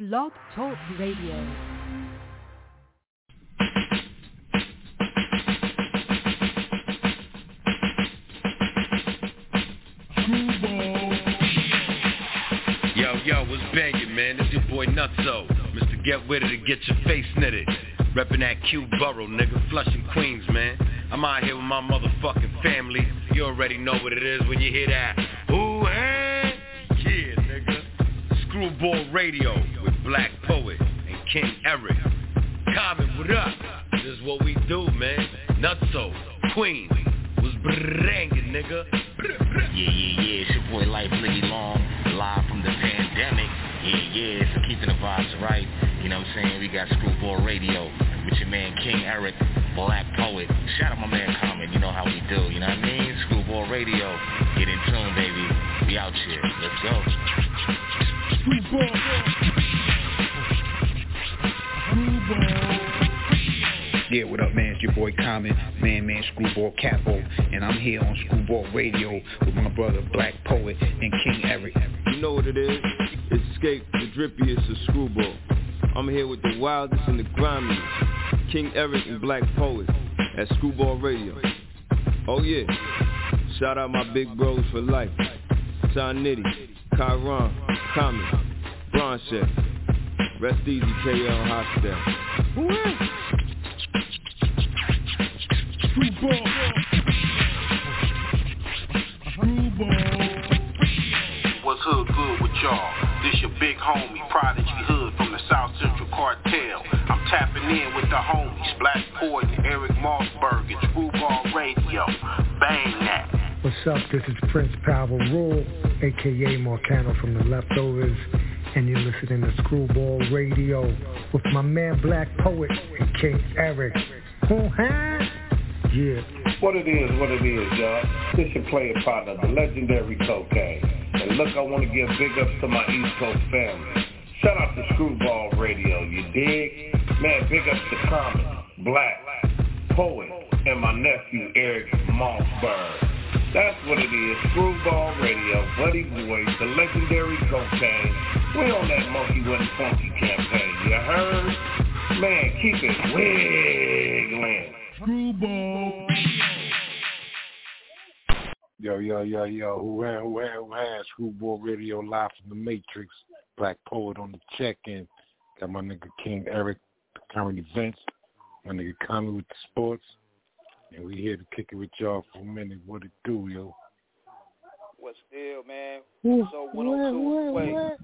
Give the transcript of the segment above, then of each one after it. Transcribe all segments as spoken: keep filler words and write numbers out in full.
Blog Talk Radio. Yo, yo, what's bangin', man? This your boy Nutso, Mister Get With It to get your face knitted. Reppin' that Q Borough, nigga, Flushing, Queens, man. I'm out here with my motherfucking family. You already know what it is when you hear that. Ooh, hey, yeah, nigga. Screwball Radio with Black Poet and King Eric. Common, what up? This is what we do, man. Nutso, Queens, was brangin', nigga. Yeah, yeah, yeah, it's your boy Life Liggy Long, live from the pandemic. Yeah, yeah, so keeping the vibes right. You know what I'm saying? We got Screwball Radio with your man King Eric, Black Poet. Shout out my man Common, you know how we do, you know what I mean? Screwball Radio, get in tune, baby. We out here, let's go. Screwball. Screwball. Yeah, what up, man? It's your boy Common, man, man, Screwball Capo, and I'm here on Screwball Radio with my brother Black Poet and King Eric. You know what it is? It's Escape, the drippiest of Screwball. I'm here with the wildest and the grimiest, King Eric and Black Poet at Screwball Radio. Oh yeah, shout out my big bros for life, Son Nitty, Kyron, Common, Bronche, Rest Easy K L Hostel. Woo-wee. Screwball. Screwball. What's hood good with y'all? This your big homie, Prodigy Hood from the South Central Cartel. I'm tapping in with the homies, Black Poet and Eric Mossberg at Screwball Radio. Bang that. What's up? This is Prince Power Rule, a k a. Marcano from The Leftovers, and you're listening to Screwball Radio with my man Black Poet and King Eric. Uh-huh. Yeah. What it is, what it is, y'all. This your player partner, the legendary Cocaine. And look, I want to give big ups to my East Coast family. Shout out to Screwball Radio, you dig? Man, big ups to Common, Black, Poet, and my nephew Eric Mossberg. That's what it is, Screwball Radio, Buddy Boy, the legendary Cocaine. We on that Monkey Wasn't Funky campaign, you heard? Man, keep it wiggling. Screwball. Yo, yo, yo, yo, who had, who had, who had Screwball Radio live from the Matrix, Black Poet on the check-in, got my nigga King Eric, the current events, my nigga Connie with the sports, and we here to kick it with y'all for a minute. What it do, yo? What's still, man? So one oh two way.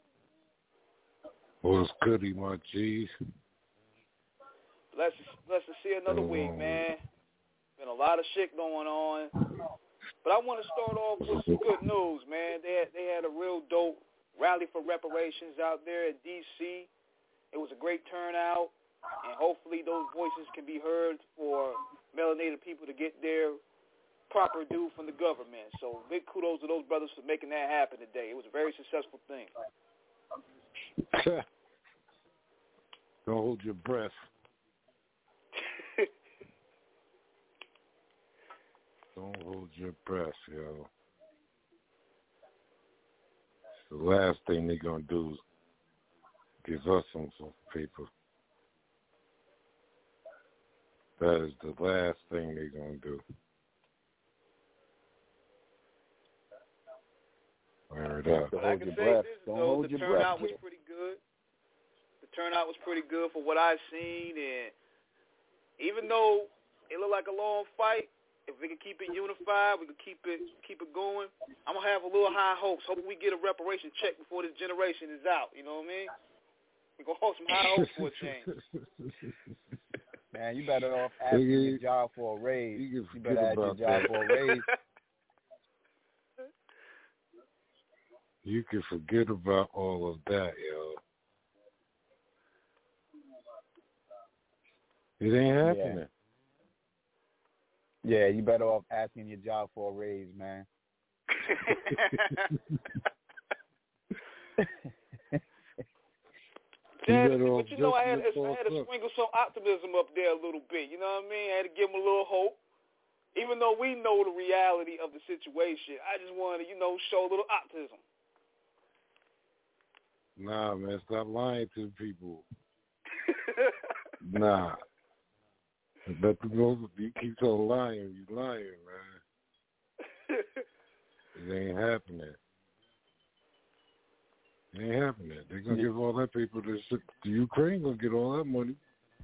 What's goody, my G's? Blessed, blessed to see another week, man. Been a lot of shit going on. But I want to start off with some good news, man. They had, they had a real dope rally for reparations out there at D C. It was a great turnout, and hopefully those voices can be heard for melanated people to get their proper due from the government. So big kudos to those brothers for making that happen today. It was a very successful thing. Don't hold your breath. Don't hold your breath, yo. The last thing they're going to do is give us some, some paper. That is the last thing they're going to do. Word up. But I can say breath. this, Don't though, the turnout breath. was pretty good. The turnout was pretty good for what I've seen, and even though it looked like a long fight, if we can keep it unified, we can keep it keep it going. I'm gonna have a little high hopes. Hoping we get a reparation check before this generation is out. You know what I mean? We gonna hold some high hopes for a change. Man, you better off asking your job for a raise. You, you better ask your job that. for a raise. You can forget about all of that, yo. It ain't happening. Yeah. Yeah, you better off asking your job for a raise, man. Dad, but you know, I had, I had to sprinkle some optimism up there a little bit. You know what I mean? I had to give them a little hope. Even though we know the reality of the situation, I just wanted to, you know, show a little optimism. Nah, man, stop lying to people. Nah. Let them know you keep on lying, you lying, man. It ain't happening. It ain't happening. They're gonna give all that people to the Ukraine gonna get all that money.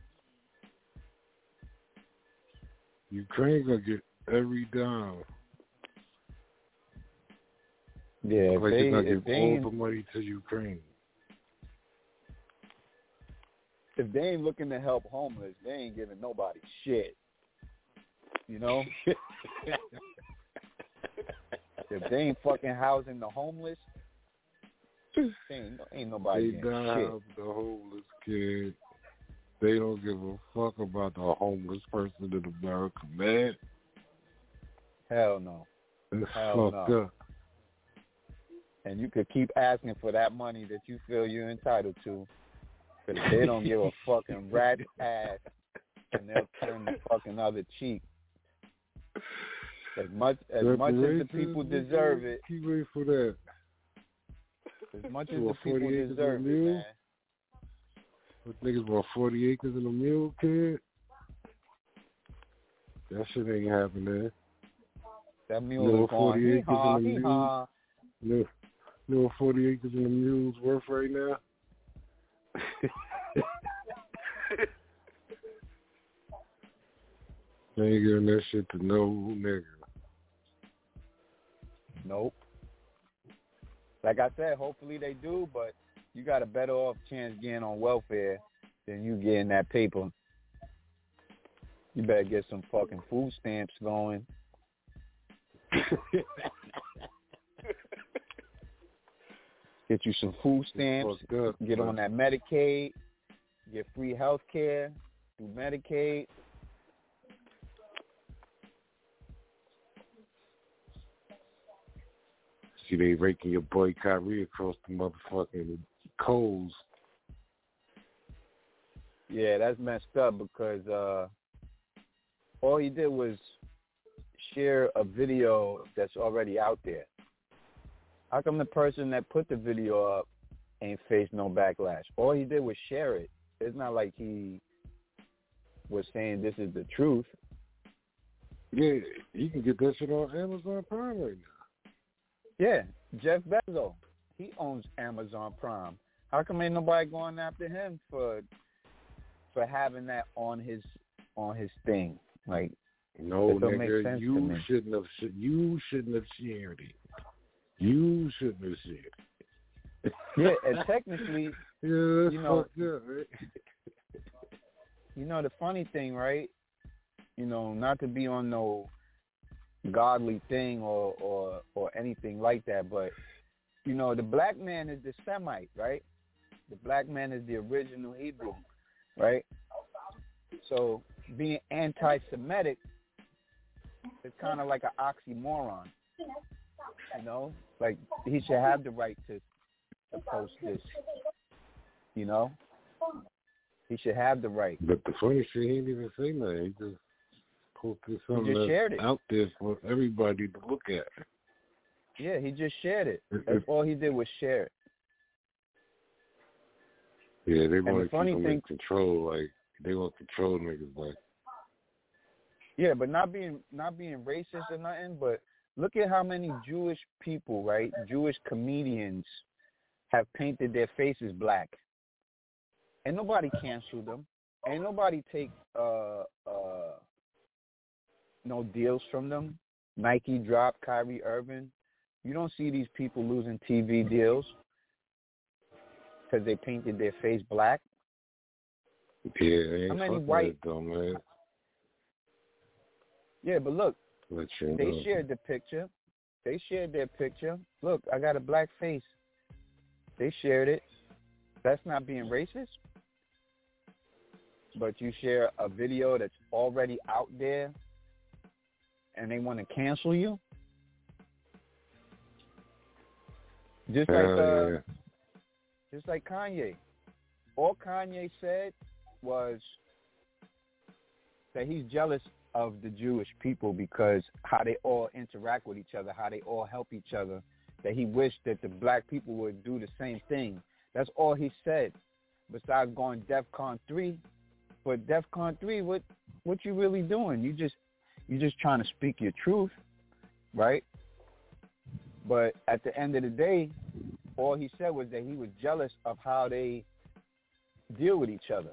Ukraine gonna get every dime. Yeah, if like they, they're gonna if give they all ain't, the money to Ukraine. if they ain't looking to help homeless, they ain't giving nobody shit. You know? If they ain't fucking housing the homeless, ain't, ain't nobody They getting down shit. the homeless kid. They don't give a fuck about the homeless person in America, man. Hell no. It's Hell fucked no. up. And you could keep asking for that money that you feel you're entitled to, because they don't give a fucking rat's ass, and they'll turn the fucking other cheek. As much as much as the people deserve it. Keep waiting for that. As much as What, the people deserve it, man. What niggas want forty acres in a mule, kid? That shit ain't happening. That mule you know is going, forty acres hee-haw, in a hee-haw. mule. You know what forty acres in a mule's worth right now? They ain't giving that shit to no nigga. Nope. Like I said, hopefully they do, but you got a better off chance getting on welfare than you getting that paper. You better get some fucking food stamps going. Get you some food stamps, up, get on that Medicaid, get free health care through Medicaid. See, they raking your boy Kyrie across the motherfucking coals. Yeah, that's messed up because uh, all he did was share a video that's already out there. How come the person that put the video up ain't faced no backlash? All he did was share it. It's not like he was saying this is the truth. Yeah, you can get that shit on Amazon Prime right now. Yeah, Jeff Bezos, he owns Amazon Prime. How come ain't nobody going after him for for having that on his on his thing? Like, no, it don't make nigga, sense to you me. shouldn't have. You shouldn't have shared it. You shouldn't have shared it. Yeah, and technically, yeah, that's you know, fucked up, right? You know the funny thing, right? You know, not to be on no godly thing or or or anything like that, but you know, the black man is the Semite, right? The black man is the original Hebrew, right? So being anti-Semitic is kind of like an oxymoron, you know? Like, he should have the right to, to post this, you know? He should have the right. But the funny shit, he didn't even say nothing. He just posted something he just shared it. out there for everybody to look at. Yeah, he just shared it. That's all he did was share it. Yeah, they And want the to funny keep them thing, in control. Like, they want to control niggas. Like, yeah, but not being not being racist or nothing, but look at how many Jewish people, right, Jewish comedians have painted their faces black. Ain't nobody cancel them. Ain't nobody take uh, uh, no deals from them. Nike dropped Kyrie Irving. You don't see these people losing T V deals because they painted their face black. yeah, they ain't How many fucking white? with it though, man. Yeah, but look, Let you they know. shared the picture. They shared their picture. Look, I got a black face. They shared it. That's not being racist. But you share a video that's already out there and they want to cancel you? Just like uh, yeah. just like Kanye. All Kanye said was that he's jealous of the Jewish people because how they all interact with each other, how they all help each other, that he wished that the black people would do the same thing. That's all he said. Besides going DEFCON three, but DEFCON three, what what you really doing? You just you just trying to speak your truth, right? But at the end of the day, all he said was that he was jealous of how they deal with each other.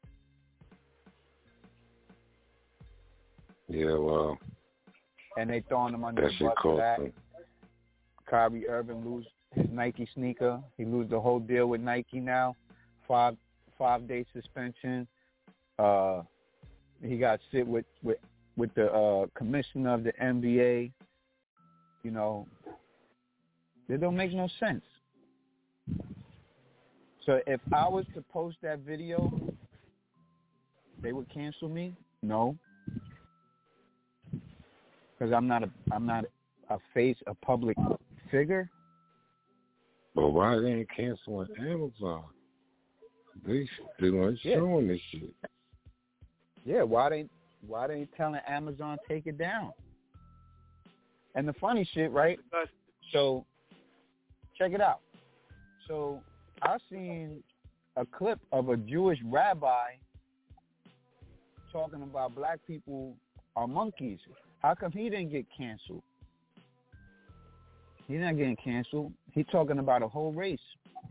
Yeah, well. And they throwing him under the bus for that. Kyrie Irving lose his Nike sneaker. He lose the whole deal with Nike now. Five five day suspension. Uh, he got sit with with with the uh, commissioner of the N B A. You know, it don't make no sense. So if I was to post that video, they would cancel me? No, because I'm not a I'm not a face, a public figure. But why they ain't canceling Amazon? They they weren't Yeah. showing this shit. Yeah, why they why they ain't telling Amazon take it down? And the funny shit, right? So check it out. So I seen a clip of a Jewish rabbi talking about black people are monkeys. How come he didn't get canceled? He's not getting canceled. He's talking about a whole race.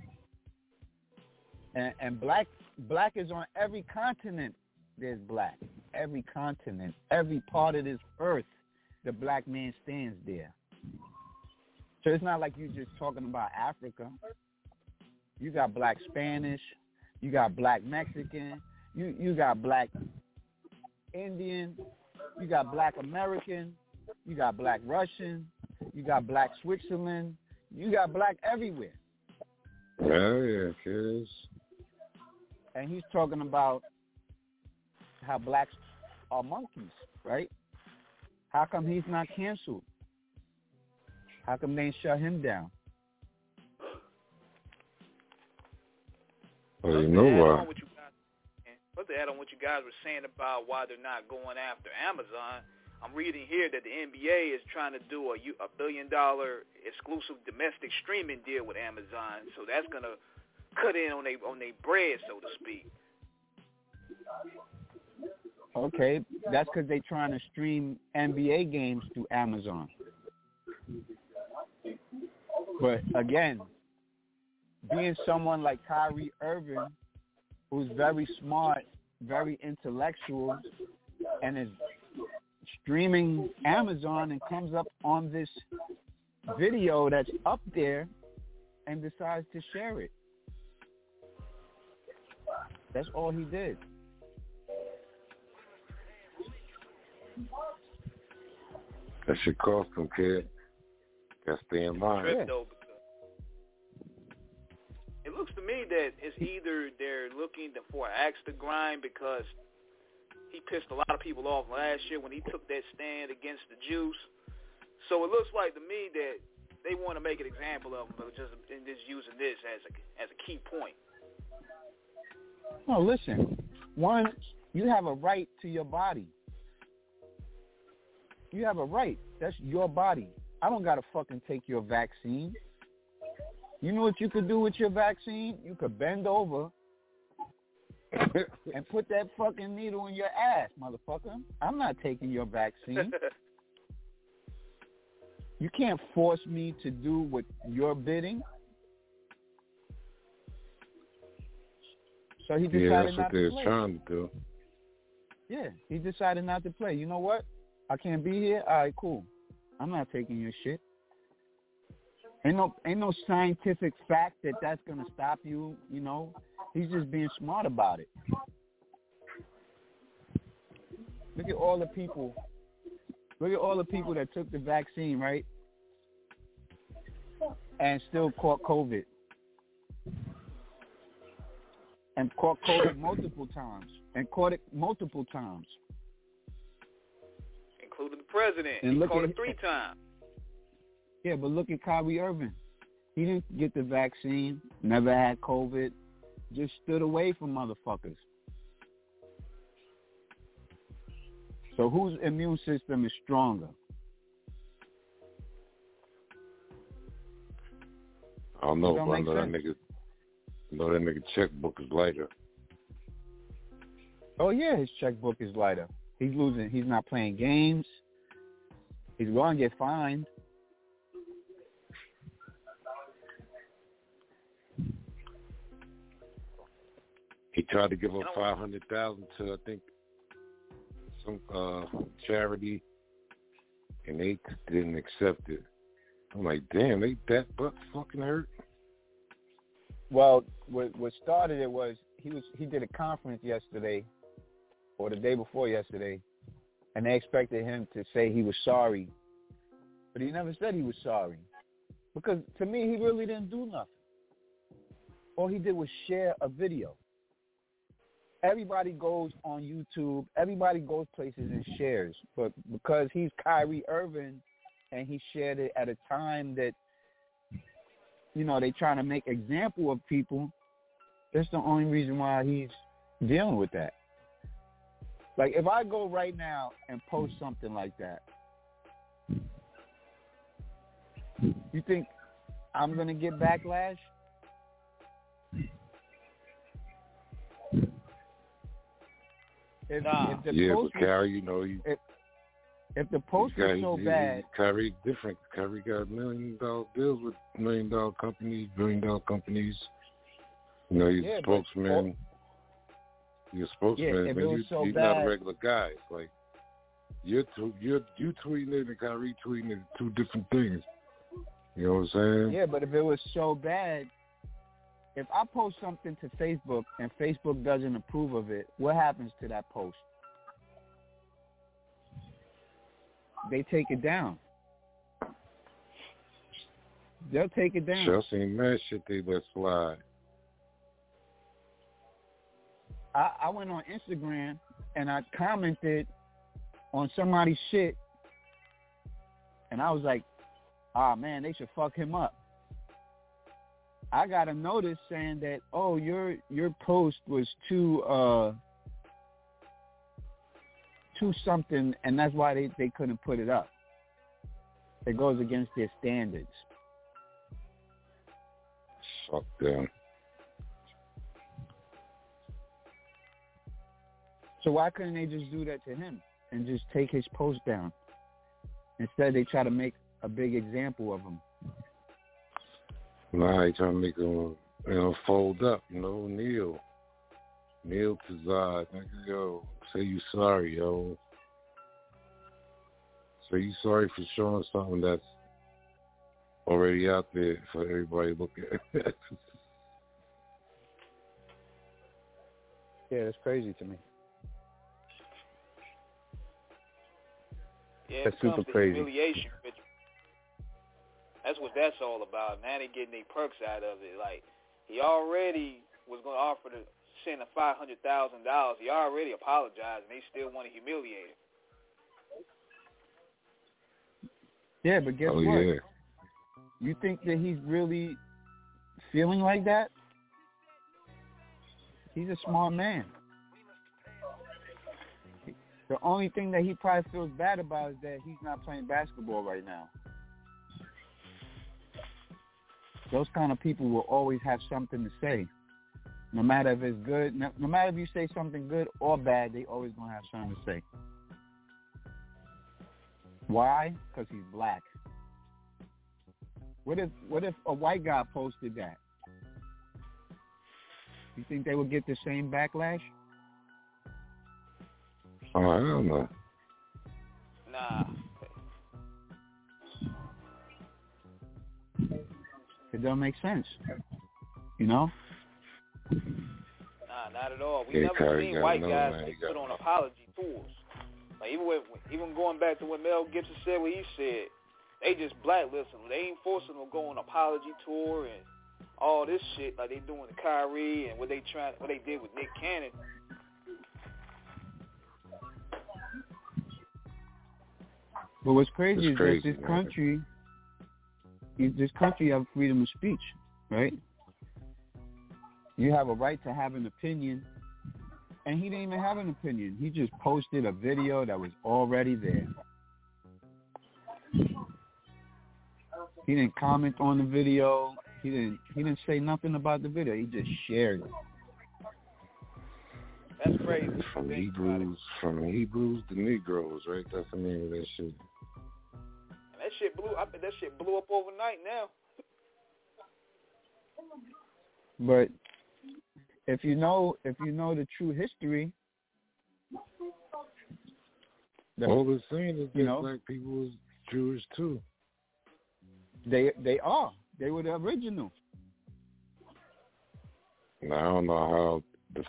And, and black black is on every continent. There's black. Every continent, every part of this earth, the black man stands there. So it's not like you're just talking about Africa. You got black Spanish. You got black Mexican. You you got black Indian. You got black American. You got black Russian. You got black Switzerland. You got black everywhere. Yeah, yeah, kids. And he's talking about how blacks are monkeys, right? How come he's not canceled? How come they ain't shut him down? Well, you know why. But to add on what you guys were saying about why they're not going after Amazon, I'm reading here that the N B A is trying to do a, a billion dollar exclusive domestic streaming deal with Amazon, so that's gonna cut in on their on their bread, so to speak. Okay, that's because they're trying to stream N B A games through Amazon. But again, being someone like Kyrie Irving, who's very smart, very intellectual, and is streaming Amazon and comes up on this video that's up there and decides to share it. That's all he did. That should cost them, kid. Gotta stay in line. Trip, though, it looks to me that it's either they're looking to, for an axe to grind because he pissed a lot of people off last year when he took that stand against the Jews. So it looks like to me that they want to make an example of him, but just in just using this as a as a key point. No, listen. One, you have a right to your body. You have a right. That's your body. I don't gotta fucking take your vaccine. You know what you could do with your vaccine? You could bend over and put that fucking needle in your ass, motherfucker. I'm not taking your vaccine. You can't force me to do what you're bidding. So he decided yeah, that's not what to they're play. trying to do. Yeah, he decided not to play. You know what? I can't be here? All right, cool. I'm not taking your shit. Ain't no, ain't no scientific fact that that's going to stop you, you know. He's just being smart about it. Look at all the people. Look at all the people that took the vaccine, right? And still caught COVID. And caught COVID multiple times. And caught it multiple times. Including the president. And he look caught at, it three times. Yeah, but look at Kyrie Irving. He didn't get the vaccine, never had COVID, just stood away from motherfuckers. So whose immune system is stronger? I don't know, Don't but I make know that sense. nigga, You know that nigga checkbook is lighter. Oh yeah, his checkbook is lighter. He's losing. He's not playing games. He's going to get fined. He tried to give up five hundred thousand to, I think, some uh, charity, and they didn't accept it. I'm like, damn, they that butt fucking hurt. Well, what what started it was he was he did a conference yesterday, or the day before yesterday, and they expected him to say he was sorry, but he never said he was sorry, because to me he really didn't do nothing. All he did was share a video. Everybody goes on YouTube, everybody goes places and shares, but because he's Kyrie Irving and he shared it at a time that, you know, they trying to make example of people, that's the only reason why he's dealing with that. Like, if I go right now and post something like that, you think I'm going to get backlash? If, nah. if the yeah, post but Kyrie, you know, you, if, if the post got, was so he, bad, Kyrie different. Kyrie got million dollar deals with million dollar companies, billion dollar companies. You know, he's yeah, a spokesman. He's a spokesman, yeah, if but it was you, so he's bad, not a regular guy. It's like you're tw- you're you tweeting it and Kyrie tweeting it, two different things. You know what I'm saying? yeah, but if it was so bad, if I post something to Facebook and Facebook doesn't approve of it, what happens to that post? They take it down. They'll take it down. Sure, seen mad shit they let slide. I, I went on Instagram and I commented on somebody's shit, and I was like, ah, man, they should fuck him up. I got a notice saying that, oh, your your post was too uh too something, and that's why they, they couldn't put it up. It goes against their standards. Fuck them. So why couldn't they just do that to him and just take his post down? Instead, they try to make a big example of him. Nah, he trying to make him, you know, fold up, you know, kneel. Kneel to Zod. Nigga, yo, say you sorry, yo. Say you sorry for showing something that's already out there for everybody to look at. Yeah, that's crazy to me. Yeah, that's it comes super to crazy. Humiliation, Rich. That's what that's all about. Now they getting their perks out of it. Like, he already was going to offer to send a five hundred thousand dollars. He already apologized, and they still want to humiliate him. Yeah, but guess oh, what? Yeah. You think that he's really feeling like that? He's a smart man. The only thing that he probably feels bad about is that he's not playing basketball right now. Those kind of people will always have something to say. No matter if it's good, no, no matter if you say something good or bad, they always going to have something to say. Why? Because he's black. What if what if a white guy posted that? You think they would get the same backlash? Oh, I don't know. Nah. It don't make sense. You know? Nah, not at all. We Yeah, never Kyrie seen got white no, guys man. He put got on no. apology tours. Like, even with, even going back to what Mel Gibson said, what he said, they just blacklist them. They ain't forcing them to go on an apology tour and all this shit like they doing to Kyrie and what they trying, what they did with Nick Cannon. But what's crazy It's is crazy, that this man. country, this country have freedom of speech, right? You have a right to have an opinion, and he didn't even have an opinion. He just posted a video that was already there. He didn't comment on the video. He He didn't. He didn't say nothing about the video. He just shared it. That's crazy. From Hebrews, from Hebrews to Negroes, right? That's the name of that shit. And that shit blew. I bet that shit blew up overnight now. But if you know, if you know the true history, all they're saying is that you know, black people was Jewish too. They they are. They were the original. And I don't know how the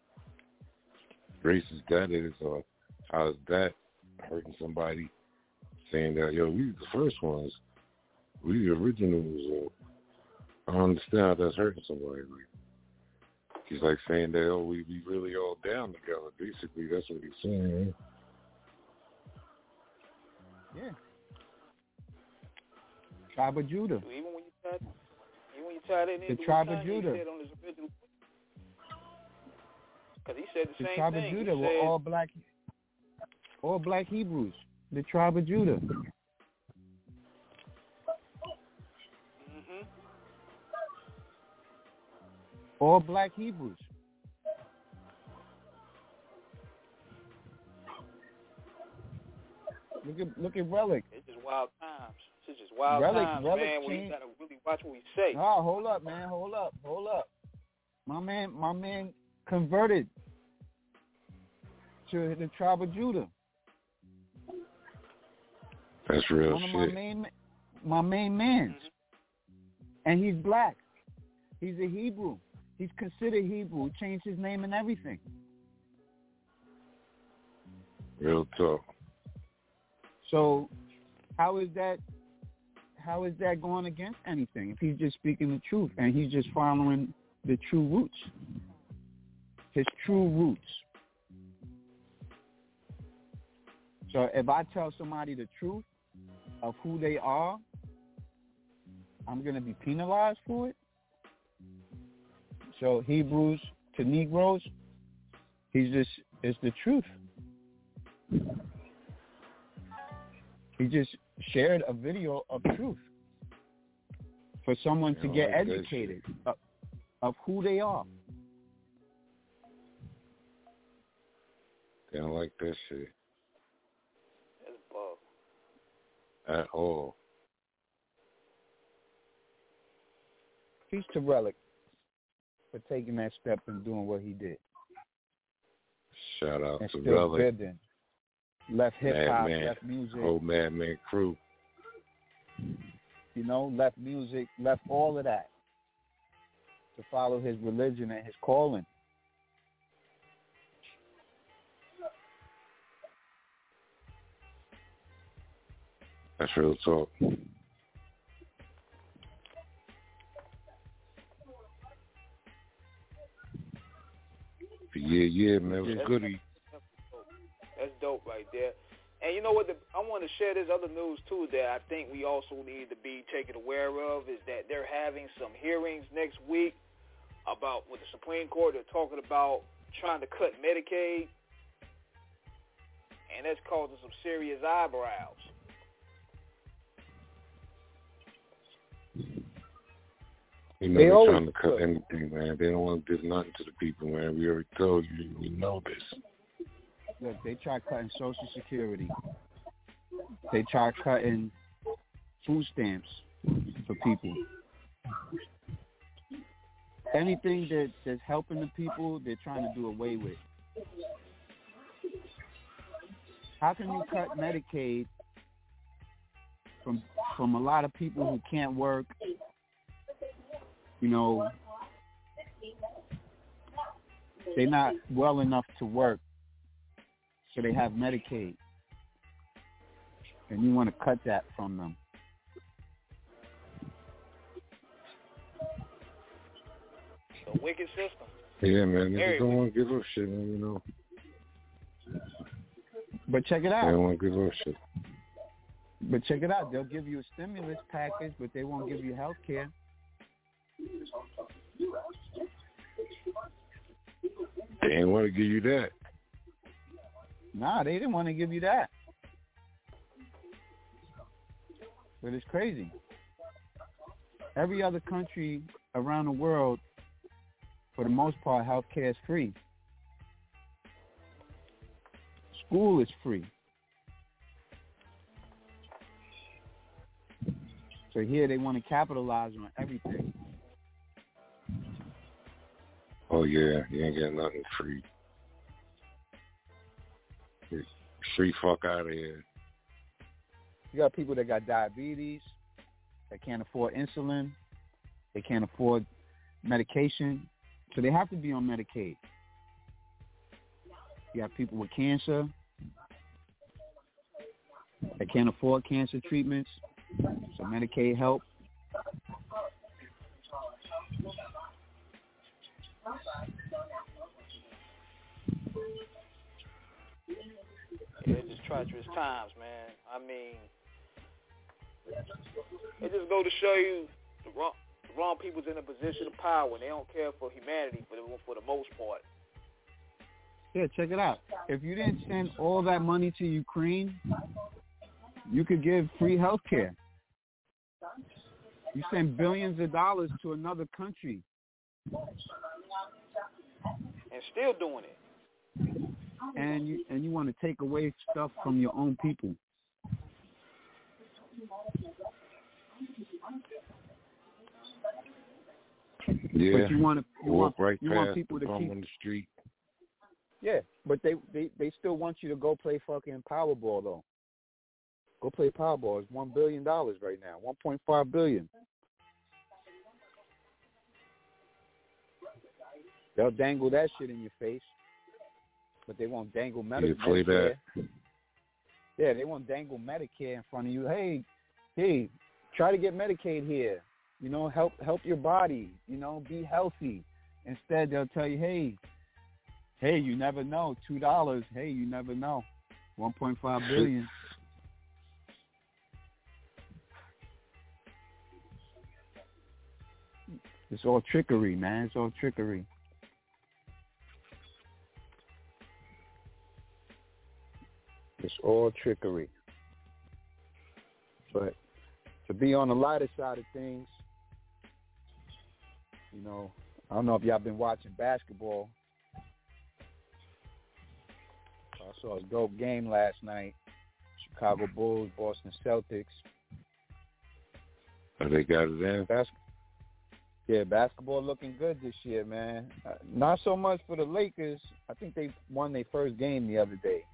racist that is, or how is that hurting somebody saying that, yo, we the first ones, we the originals. Or, I don't understand how that's hurting somebody. Like, he's like saying that, oh, we, we really all down together. Basically, that's what he's saying. Right? Yeah. Tribe of Judah. Even when you tied, even when you tied it in, the tribe of Judah. He said on his original, because he said the, the same tribe thing. of Judah he were said, all black, all black Hebrews. The tribe of Judah. Mm-hmm. All black Hebrews. Look at look at Relic. It's just wild times. It's just wild Relic, times, Relic man. We changed. gotta really watch what we say. Oh, hold up, man. Hold up. Hold up. My man, my man converted to the tribe of Judah. That's real One of shit. my main, my main mans. Mm-hmm. And he's black. He's a Hebrew. He's considered Hebrew. He changed his name and everything. Real talk. So, how is that? How is that going against anything? If he's just speaking the truth and he's just following the true roots, his true roots. So, if I tell somebody the truth of who they are, I'm going to be penalized for it. So, Hebrews to Negroes, he's just it's the truth. He just shared a video of truth for someone to get like educated of, of who they are. They don't like that shit. That's bull. At all. Peace to Relic for taking that step and doing what he did. Shout out and to still Relic. Bidding. Left hip-hop, Madman, left music. Whole Madman crew. You know, left music, left all of that to follow his religion and his calling. That's real talk. Yeah, yeah, man, it was That's, goody. That's dope right there. And you know what? The, I want to share this other news, too, that I think we also need to be taken aware of, is that they're having some hearings next week about, with the Supreme Court, they're talking about trying to cut Medicaid, and that's causing some serious eyebrows. You know, They they're always trying to cut cut. anything, man. They don't want to do nothing to the people, man. We already told you. We know this. Look, they try cutting Social Security. They try cutting food stamps for people. Anything that, that's helping the people, they're trying to do away with. How can you cut Medicaid from from a lot of people who can't work? You know, they're not well enough to work, so they have Medicaid. And you want to cut that from them. It's a wicked system. Yeah, man. They Very don't wicked. want to give up shit, man, you know. But check it They out. don't want to give up shit. But check it out. They'll give you a stimulus package, but they won't give you health care. They ain't want to give you that. Nah, they didn't want to give you that. But it's crazy. every other country around the world, for the most part, healthcare is free. School is free. So here they want to capitalize on everything. Oh yeah, you ain't got nothing free. Free fuck out of here. You got people that got diabetes, that can't afford insulin, they can't afford medication, so they have to be on Medicaid. You got people with cancer that can't afford cancer treatments, so Medicaid help. Yeah, it's just treacherous times, man. I mean, it just go to show you the wrong, the wrong people's in a position of power, and they don't care for humanity for the, for the most part. Yeah, check it out. If you didn't send all that money to Ukraine, you could give free health care. You send billions of dollars to another country. And still doing it. And you and you want to take away stuff from your own people. Yeah, but you want to you walk want, right you past want people the to bum keep on the street. Yeah, but they, they, they still want you to go play fucking Powerball though. Go play Powerball. It's one billion dollars right now. One point five billion. They'll dangle that shit in your face, but they won't dangle Medi- You play Medicare. that. Yeah, they won't dangle Medicare in front of you. Hey, hey, try to get Medicaid here. You know, help help your body. You know, be healthy. Instead, they'll tell you, hey, hey, you never know. Two dollars. Hey, you never know. One point five billion. It's all trickery, man. It's all trickery. It's all trickery. But to be on the lighter side of things, you know, I don't know if y'all been watching basketball. I saw a dope game last night. Chicago Bulls, Boston Celtics. Oh, they got it in? Bas- yeah, basketball looking good this year, man. Uh, not so much for the Lakers. I think they won their first game the other day.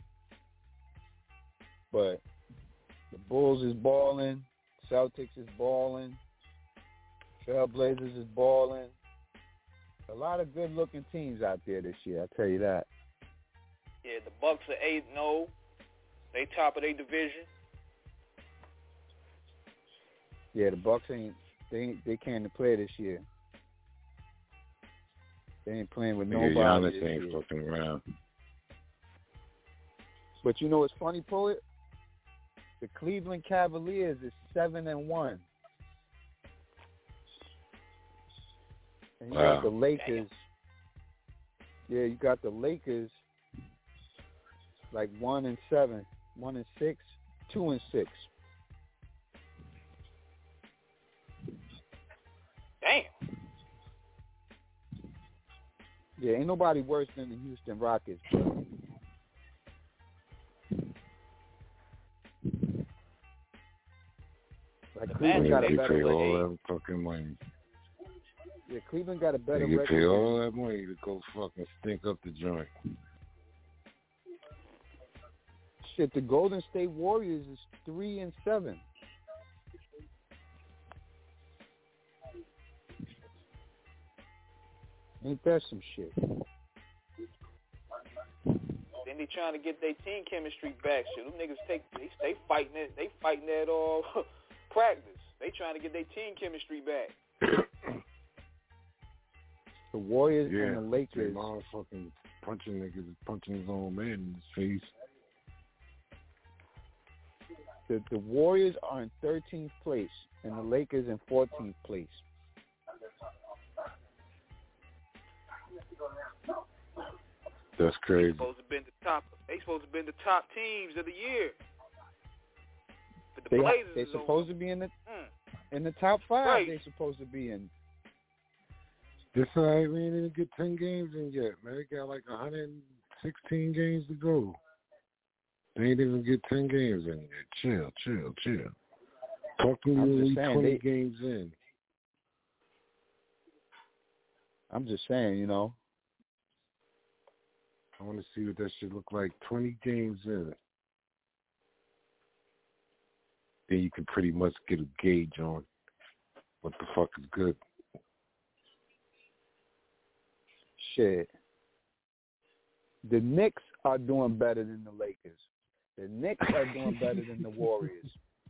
But the Bulls is balling. Celtics is balling. Trailblazers is balling. A lot of good-looking teams out there this year, I tell you that. Yeah, the Bucks are eight and oh. They top of their division. Yeah, the Bucks ain't they ain't, they can't play this year. They ain't playing with nobody. Yeah, Giannis this ain't year. fucking around. But you know what's funny, Poet? The Cleveland Cavaliers is seven and one. And you Wow. got the Lakers. Damn. Yeah, you got the Lakers like one and seven, one and six, two and six. Damn. Yeah, ain't nobody worse than the Houston Rockets. Like Cleveland got a They better pay all record. that fucking money. Yeah, Cleveland got a better They get record. pay all that money to go fucking stink up the joint. Shit, the Golden State Warriors is three and seven. Ain't that some shit? Then they trying to get their team chemistry back. Shit, them niggas take they they fighting it. They fighting that all practice. They trying to get their team chemistry back. The Warriors Yeah, and the Lakers. motherfucking punching niggas, punching his own man in his face. The, the Warriors are in thirteenth place, and the Lakers in fourteenth place. That's crazy. They supposed to been the top. They supposed to been the top teams of the year. But the They Blazers they is supposed over. to be in the Mm. in the top five. Right. They're supposed to be in. This side, we ain't even get ten games in yet, man. They got like one hundred sixteen games to go. They ain't even get ten games in yet. Chill, chill, chill. Talk to me I'm when just we saying, twenty they- games in. I'm just saying, you know. I want to see what that shit look like. twenty games in. Then you can pretty much get a gauge on what the fuck is good. Shit. The Knicks are doing better than the Lakers. The Knicks are doing better than the Warriors.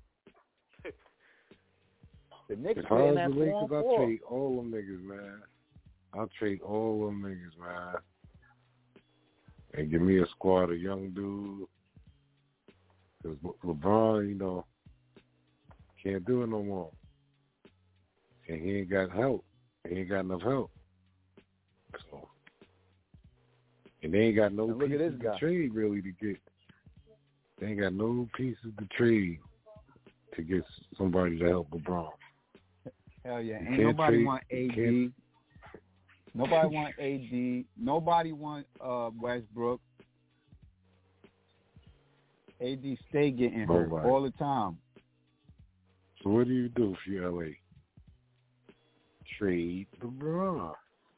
The Knicks If I playing was that the four Lakers, on I'll four. trade all them niggas, man. I'll trade all them niggas, man. And give me a squad of young dudes. Because LeBron, you know, can't do it no more. And he ain't got help. He ain't got enough help. So, and they ain't got no And look at pieces this to guy. trade, really, to get. They ain't got no pieces to trade to get somebody to help LeBron. Hell yeah. You Ain't can't nobody trade- want A you D. can't- Nobody want A D. Nobody want uh, Westbrook. A D stay getting hurt Nobody. all the time. So what do you do if you're L A? Trade LeBron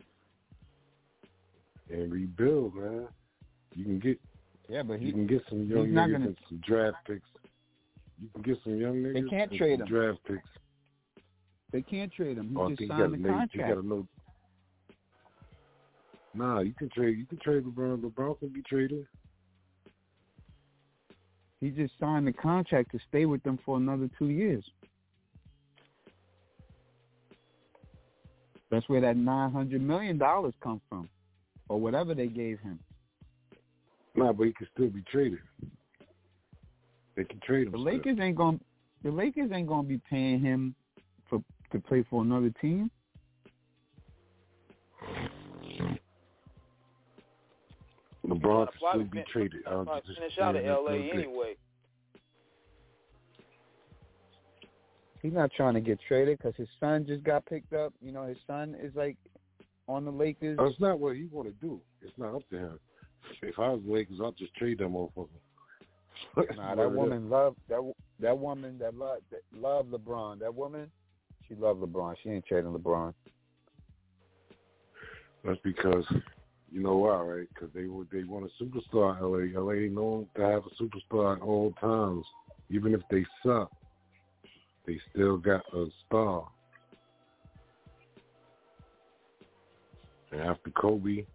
and rebuild, man. You can get Yeah, but he you can get some young he's not niggas gonna- and some draft picks. You can get some young niggas can't and trade some him. draft picks. They can't trade him. He Oh, I just think you signed gotta the know, contract. you gotta know. Nah, you can trade. You can trade LeBron. LeBron can be traded. He just signed the contract to stay with them for another two years. That's where that nine hundred million dollars come from, or whatever they gave him. Nah, but he can still be traded. They can trade him. The still. Lakers ain't going. The Lakers ain't going to be paying him for to play for another team. LeBron can Probably still be fin- traded. I don't Probably just- finish out of yeah, L A that's no dick. anyway. He's not trying to get traded because his son just got picked up. You know, his son is like on the Lakers. That's not what he want to do. It's not up to him. If I was the Lakers, I'd just trade that motherfucker. Nah, that woman loved that. That woman that loved that loved LeBron. That woman, she loved LeBron. She ain't trading LeBron. That's because, you know why, right? Because they would they want a superstar in L A. L A known to have a superstar at all times. Even if they suck, they still got a star. And after Kobe,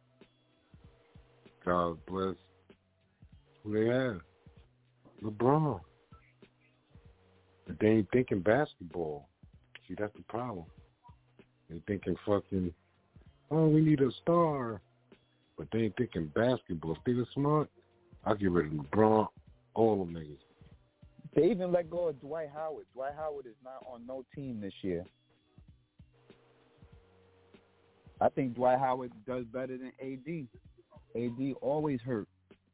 God bless, who they have? LeBron. But they ain't thinking basketball. See, that's the problem. They thinking fucking, oh, we need a star. But they ain't thinking basketball. If they were smart, I'll get rid of LeBron, all them niggas. They even let go of Dwight Howard. Dwight Howard is not on no team this year. I think Dwight Howard does better than A D. A D always hurt.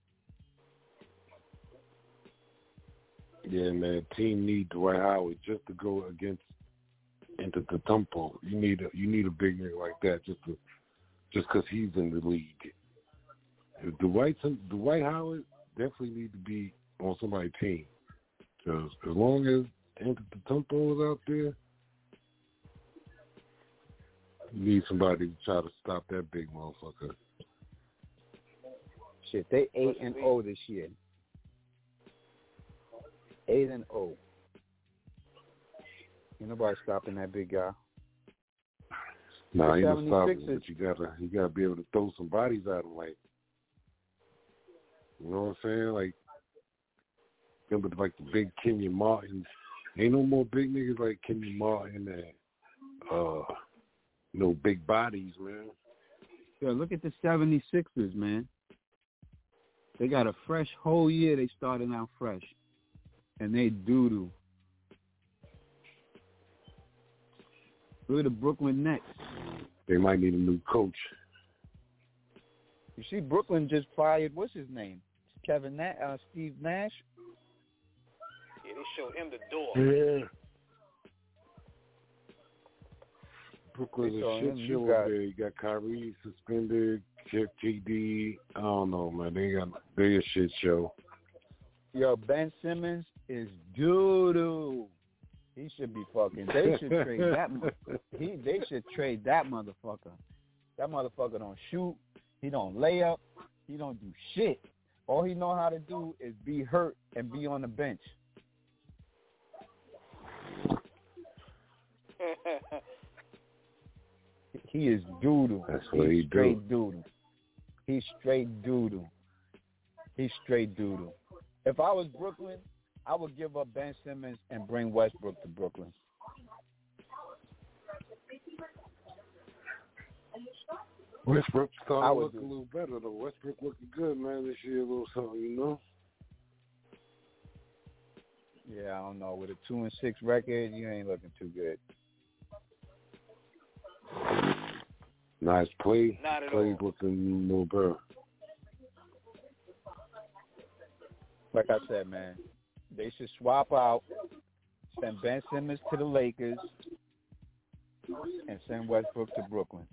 Yeah, man, team need Dwight Howard just to go against into the tempo. You need a you need a big nigga like that just to just because he's in the league. If Dwight Dwight Howard definitely need to be on somebody's team because as long as into the tempo is out there, you need somebody to try to stop that big motherfucker. Shit, they eight and zero this year. Eight and zero. Ain't nobody stopping that big guy. Nah, The you don't stop him, seventy-sixers but you gotta you gotta be able to throw some bodies at him, like, you know what I'm saying? Like, remember like the big Kenyon Martins. Ain't no more big niggas like Kenyon Martin and uh, you know, big bodies, man. Yeah, look at the seventy-sixers, man. They got a fresh whole year. They started out fresh, and they doo-doo. Look at the Brooklyn Nets. They might need a new coach. You see, Brooklyn just fired, what's his name? Kevin Nash, uh, Steve Nash. Yeah, they showed him the door. Yeah. Brooklyn's So, a shit and you show got- over there. You got Kyrie suspended, Jeff T D. I don't know, man. They got they a shit show. Yo, Ben Simmons is doo-doo. He should be fucking. They should trade that. mo- He. They should trade that motherfucker. That motherfucker don't shoot. He don't lay up. He don't do shit. All he know how to do is be hurt and be on the bench. He is doo-doo. That's what He's he straight do. doo-doo. He's straight doo-doo. He's straight doo-doo. If I was Brooklyn, I would give up Ben Simmons and bring Westbrook to Brooklyn. Westbrook I started would looking do. a little better though. Westbrook looking good, man. This year, a little something, you know. Yeah, I don't know. With a two and six record, you ain't looking too good. Nice play. Not at Plays all. looking a little better. Like I said, man, they should swap out, send Ben Simmons to the Lakers, and send Westbrook to Brooklyn.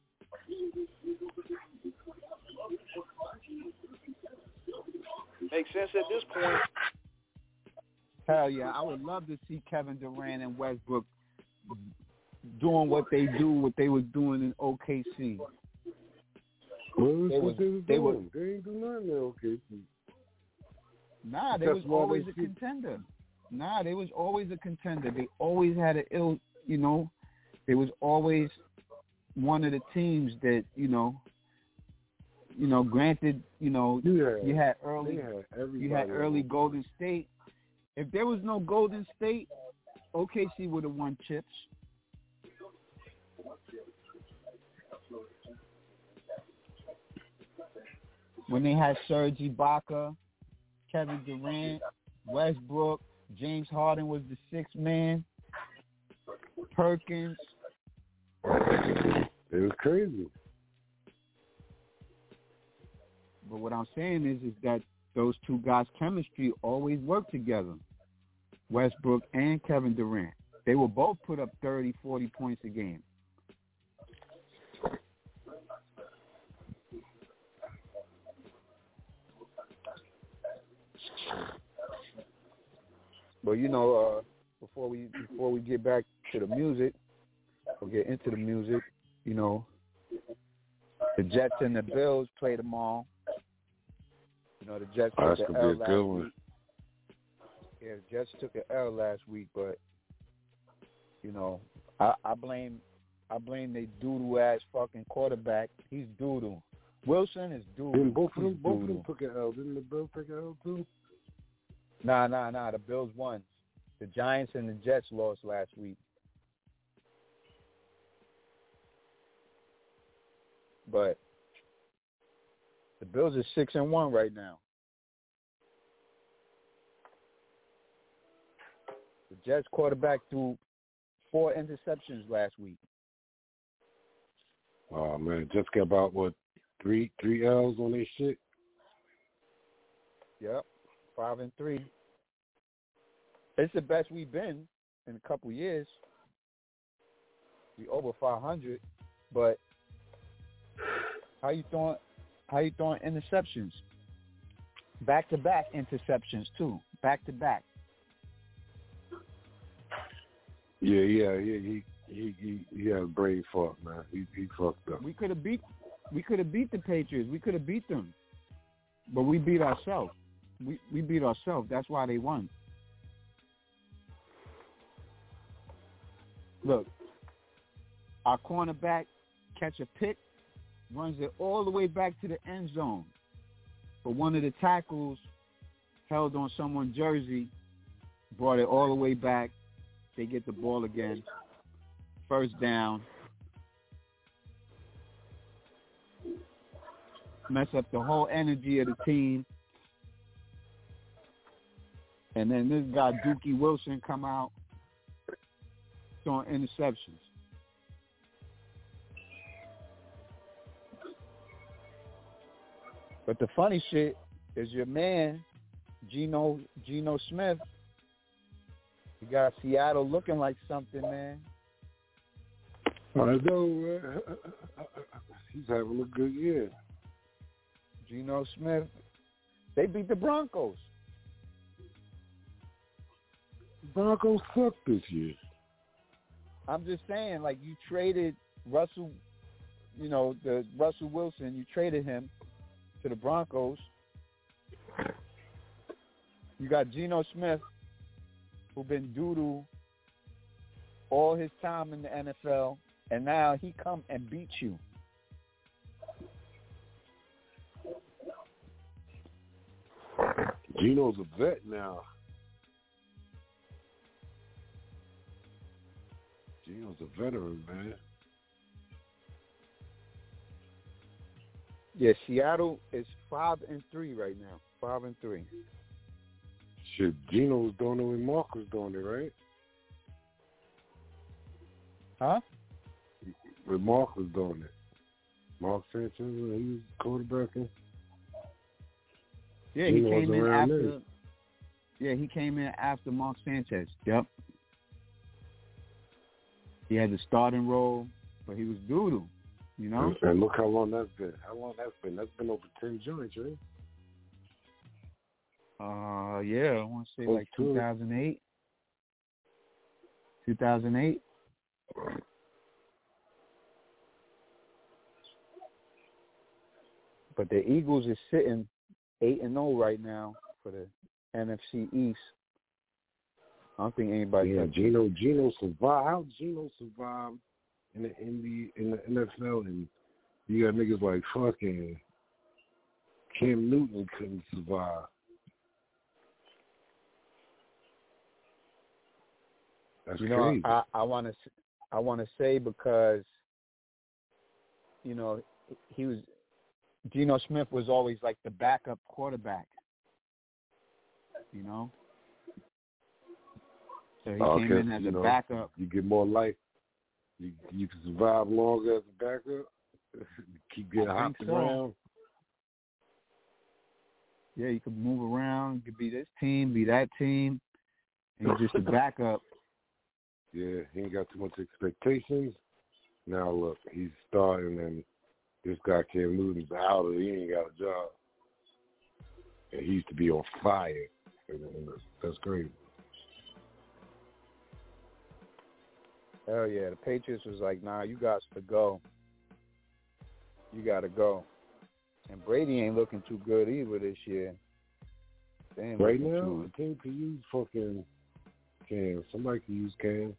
Makes sense at this point. Hell yeah, I would love to see Kevin Durant and Westbrook doing what they do, what they was doing in O K C. Well, They what was- they was they doing. was- They ain't do nothing there, okay. Nah, they That's was why they always a see- contender. Nah, they was always a contender. They always had an ill, you know, they was always one of the teams that, you know, you know, granted, you know, Yeah, you had early, they had everybody you had early on. Golden State. If there was no Golden State, O K C would have won chips. When they had Serge Ibaka, Kevin Durant, Westbrook, James Harden was the sixth man, Perkins. It was crazy. But what I'm saying is, is that those two guys' chemistry always worked together, Westbrook and Kevin Durant. They will both put up thirty, forty points a game. But you know, uh, before we before we get back to the music, or get into the music, you know, the Jets and the Bills play tomorrow. You know, the Jets Oh, took that's an gonna L be a last good one. week. Yeah, the Jets took an L last week, but you know, I, I blame I blame they doodoo ass fucking quarterback. He's doodoo. Wilson is doodoo. Didn't both of He's them, both of doodoo. them took an L. Didn't the Bills take an L too? Nah, nah, nah. The Bills won. The Giants and the Jets lost last week. But the Bills are six and one right now. The Jets quarterback threw four interceptions last week. Oh man, just got about what three three L's on their shit. Yep, five and three. It's the best we've been in a couple years. We over five hundred, but how you throwing? How you throwing interceptions? Back to back interceptions too. Back to back. Yeah, yeah, yeah. He he he he had a brain fuck, man. He he fucked up. We could have beat. We could have beat the Patriots. We could have beat them, but we beat ourselves. We we beat ourselves. That's why they won. Look, our cornerback catch a pick, runs it all the way back to the end zone. But one of the tackles held on someone's jersey, brought it all the way back. They get the ball again. First down. Mess up the whole energy of the team. And then this guy, Dookie Wilson, come out throwing interceptions. But the funny shit is your man, Geno Geno Smith. He got Seattle looking like something, man. I know, uh, he's having a good year. Geno Smith, they beat the Broncos. Broncos suck this year. I'm just saying, like, you traded Russell, you know, the Russell Wilson, you traded him to the Broncos. You got Geno Smith, who been doo-doo all his time in the N F L, and now he come and beat you. Geno's a vet now. Geno's a veteran, man. Yeah, Seattle is five and three right now. Five and three. Shit, Geno was doing it when Mark was doing it, right? Huh? When Mark was doing it. Mark Sanchez, he was quarterbacking. Yeah, he came in after. There. Yeah, he came in after Mark Sanchez. Yep. He had the starting role, but he was doo-doo, you know? And, and look how long that's been. How long that's been? That's been over ten joints, right? Uh, yeah, I want to say oh, like two thousand eight. two thousand eight. But the Eagles is sitting eight and zero right now for the N F C East. I don't think anybody. Yeah, Geno, Geno survived. How Geno survived in the in the in the N F L, and you got niggas like fucking Cam Newton couldn't survive. That's you know, crazy. I I want to I want to say because you know he was Geno Smith was always like the backup quarterback. You know. So he okay, came in as a know, backup. You get more life. You you can survive longer as a backup. Keep getting hopped so. around. Yeah, you could move around. You could be this team, be that team. And you're just a backup. Yeah, he ain't got too much expectations. Now look, he's starting, and this guy Cam Newton's out, and he ain't got a job. And he used to be on fire. That's crazy. Hell yeah, the Patriots was like, nah, you got to go. You got to go. And Brady ain't looking too good either this year. Right now, I think to use fucking Cam. Somebody can use Cam.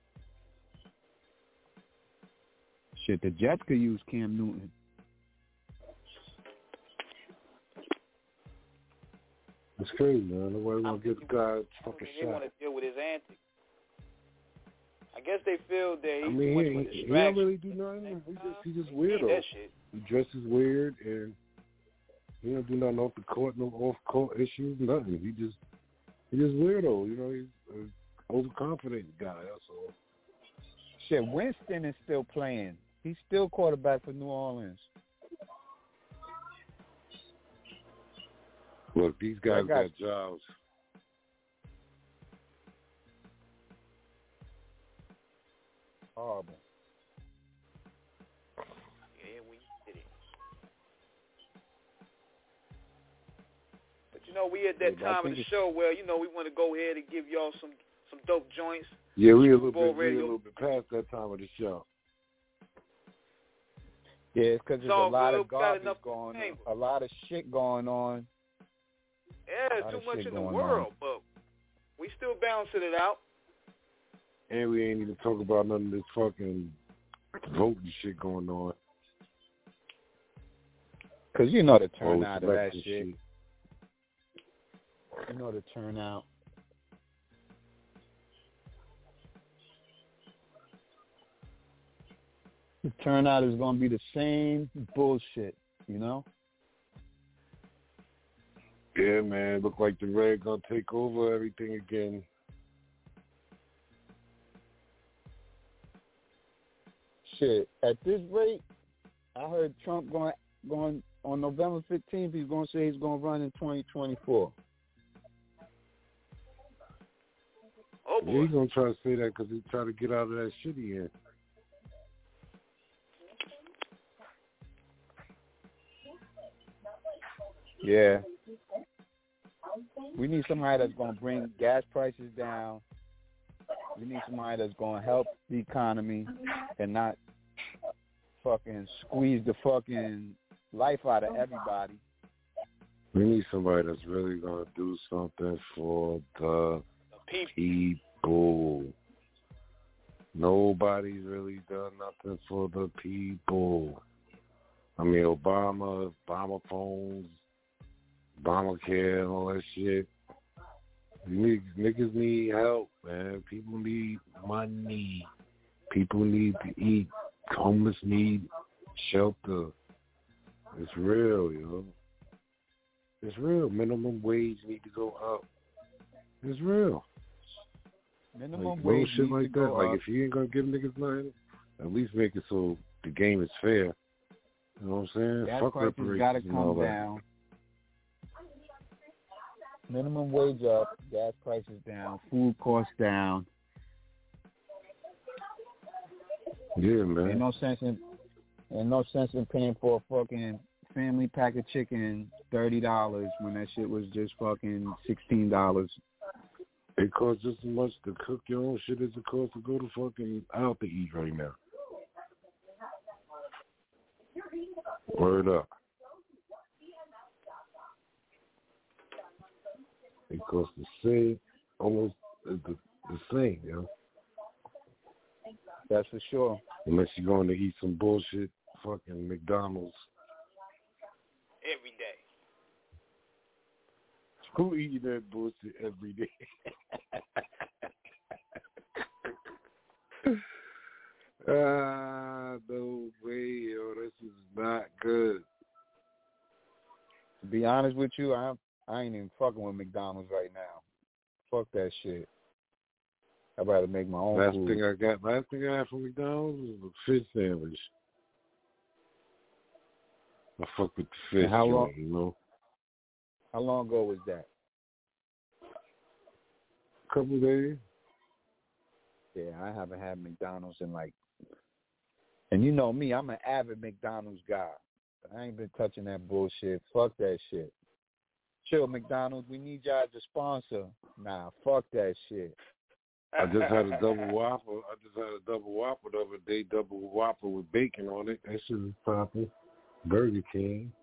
Shit, the Jets could use Cam Newton. It's crazy, man. Nobody want to give the guy a fucking they shot. They want to deal with his antics. I guess they feel that he's I mean, too much he, of a he, distraction. he don't really do nothing. He just, he just weirdo. That shit. He dresses weird, and he don't do nothing off the court, no off court issues, nothing. He just, he just weirdo. You know, he's an overconfident guy. That's all. Shit, Winston is still playing. He's still quarterback for New Orleans. Look, these guys got, got jobs. Horrible. Yeah, we did it. But you know, we at that yeah, time of the show where you know we want to go ahead and give y'all some some dope joints. Yeah, we a little bit, we a little bit past that time of the show. Yeah, it's because there's a lot good. of garbage going on, a lot of shit going on. Yeah, too much in the world, on. But we still balancing it out. And we ain't even talk about none of this fucking voting shit going on. Because you know the turnout oh, of that shit. shit. You know the turnout. The turnout is going to be the same bullshit, you know? Yeah, man. Look like the Red going to take over everything again. Shit, at this rate, I heard Trump going going on November fifteenth. He's going to say he's going to run in twenty twenty-four. Oh boy! Yeah, he's going to try to say that because he's trying to get out of that shit he in. Yeah. We need somebody that's going to bring gas prices down. We need somebody that's going to help the economy and not fucking squeeze the fucking life out of everybody. We need somebody that's really going to do something for the people. Nobody's really done nothing for the people. I mean, Obama, Obama phones, Obamacare, and all that shit. Niggas, niggas need help, man. People need money. People need to eat. Homeless need shelter. It's real, yo. It's real. Minimum wage need to go up. It's real. Minimum like, wage shit needs like to that. go Like up. if you ain't gonna give niggas nothing, at least make it so the game is fair. You know what I'm saying? Gas Fuck prices reparations gotta and all come that. down. Minimum wage up, gas prices down, food costs down. Yeah, man. Ain't no sense in, ain't no sense in paying for a fucking family pack of chicken thirty dollars when that shit was just fucking sixteen dollars. It costs just as much to cook your own shit as it costs to go to fucking out to eat right now. Word up. It costs the same, almost the, the same, yo. That's for sure. Unless you're going to eat some bullshit fucking McDonald's. Every day. Who eating that bullshit every day? Ah, no way, yo. This is not good. To be honest with you, I I ain't even fucking with McDonald's right now. Fuck that shit. I'd rather make my own Last food. thing I got, last thing I had from McDonald's was a fish sandwich. I fuck with the fish, how long, joint, you know. How long ago was that? Couple days. Yeah, I haven't had McDonald's in like, and you know me, I'm an avid McDonald's guy. I ain't been touching that bullshit. Fuck that shit. Chill, McDonald's, we need y'all as a sponsor. Nah, fuck that shit. I just had a double whopper. I just had a double whopper the other day, double whopper with bacon on it. That shit was popping. Burger King.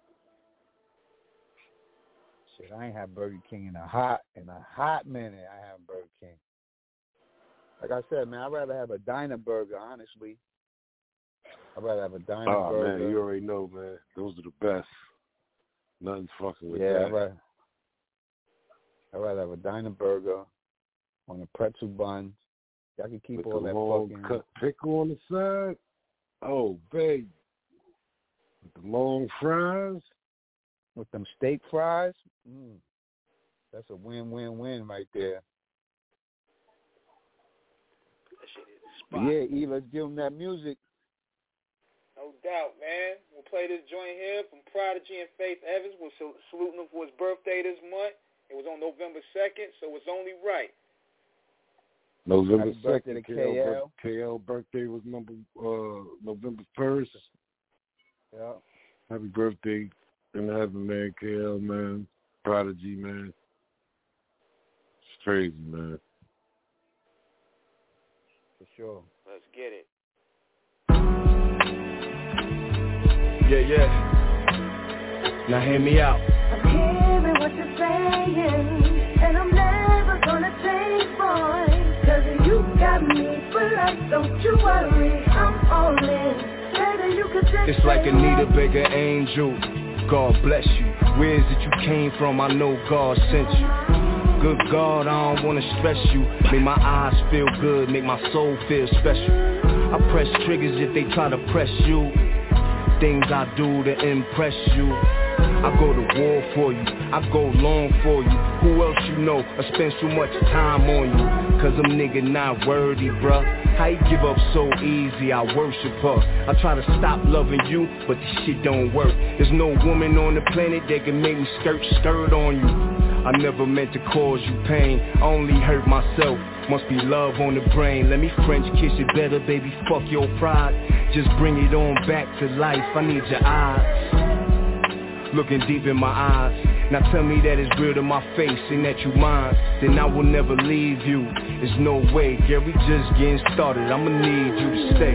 Shit, I ain't had Burger King in a hot in a hot minute. I haven't Burger King. Like I said, man, I'd rather have a diner burger, honestly. I'd rather have a diner oh, burger. man, you already know, man. Those are the best. Nothing's fucking with yeah, that. I'd rather, I'd rather have a diner burger on a pretzel bun. Y'all can keep with all the that long fucking cut pickle on the side. Oh, baby. With the long fries. With them steak fries. Mm. That's a win-win-win right there. That shit is But spot. yeah, E, let's give them that music. No doubt, man. We'll play this joint here from Prodigy and Faith Evans. We're sal- saluting him for his birthday this month. It was on November second, so it's only right. November Happy birthday to second, K L. K L birthday was number uh, November first. Yeah. Happy birthday in heaven, man, K L, man. Prodigy, man. It's crazy, man. For sure. Let's get it. Yeah, yeah. Now hear me out. I'm hearing what you're saying, and I'm never gonna change, boy. Cause you got me for life, don't you worry, I'm all in. Better you could just It's like Anita Baker, Angel. God bless you. Where is it you came from? I know God sent you. Good God, I don't wanna stress you. Make my eyes feel good, make my soul feel special. I press triggers if they try to press you. Things I do to impress you. I go to war for you, I go long for you. Who else you know, I spend so much time on you. Cause I'm nigga not worthy, bruh. How you give up so easy, I worship her. I try to stop loving you, but this shit don't work. There's no woman on the planet that can make me skirt, skirt on you. I never meant to cause you pain, I only hurt myself. Must be love on the brain. Let me French kiss it better, baby, fuck your pride. Just bring it on back to life, I need your eyes. Looking deep in my eyes, Now tell me that it's real to my face and that you mine, then I will never leave you. There's no way, girl, we just getting started. I'ma need you to stay.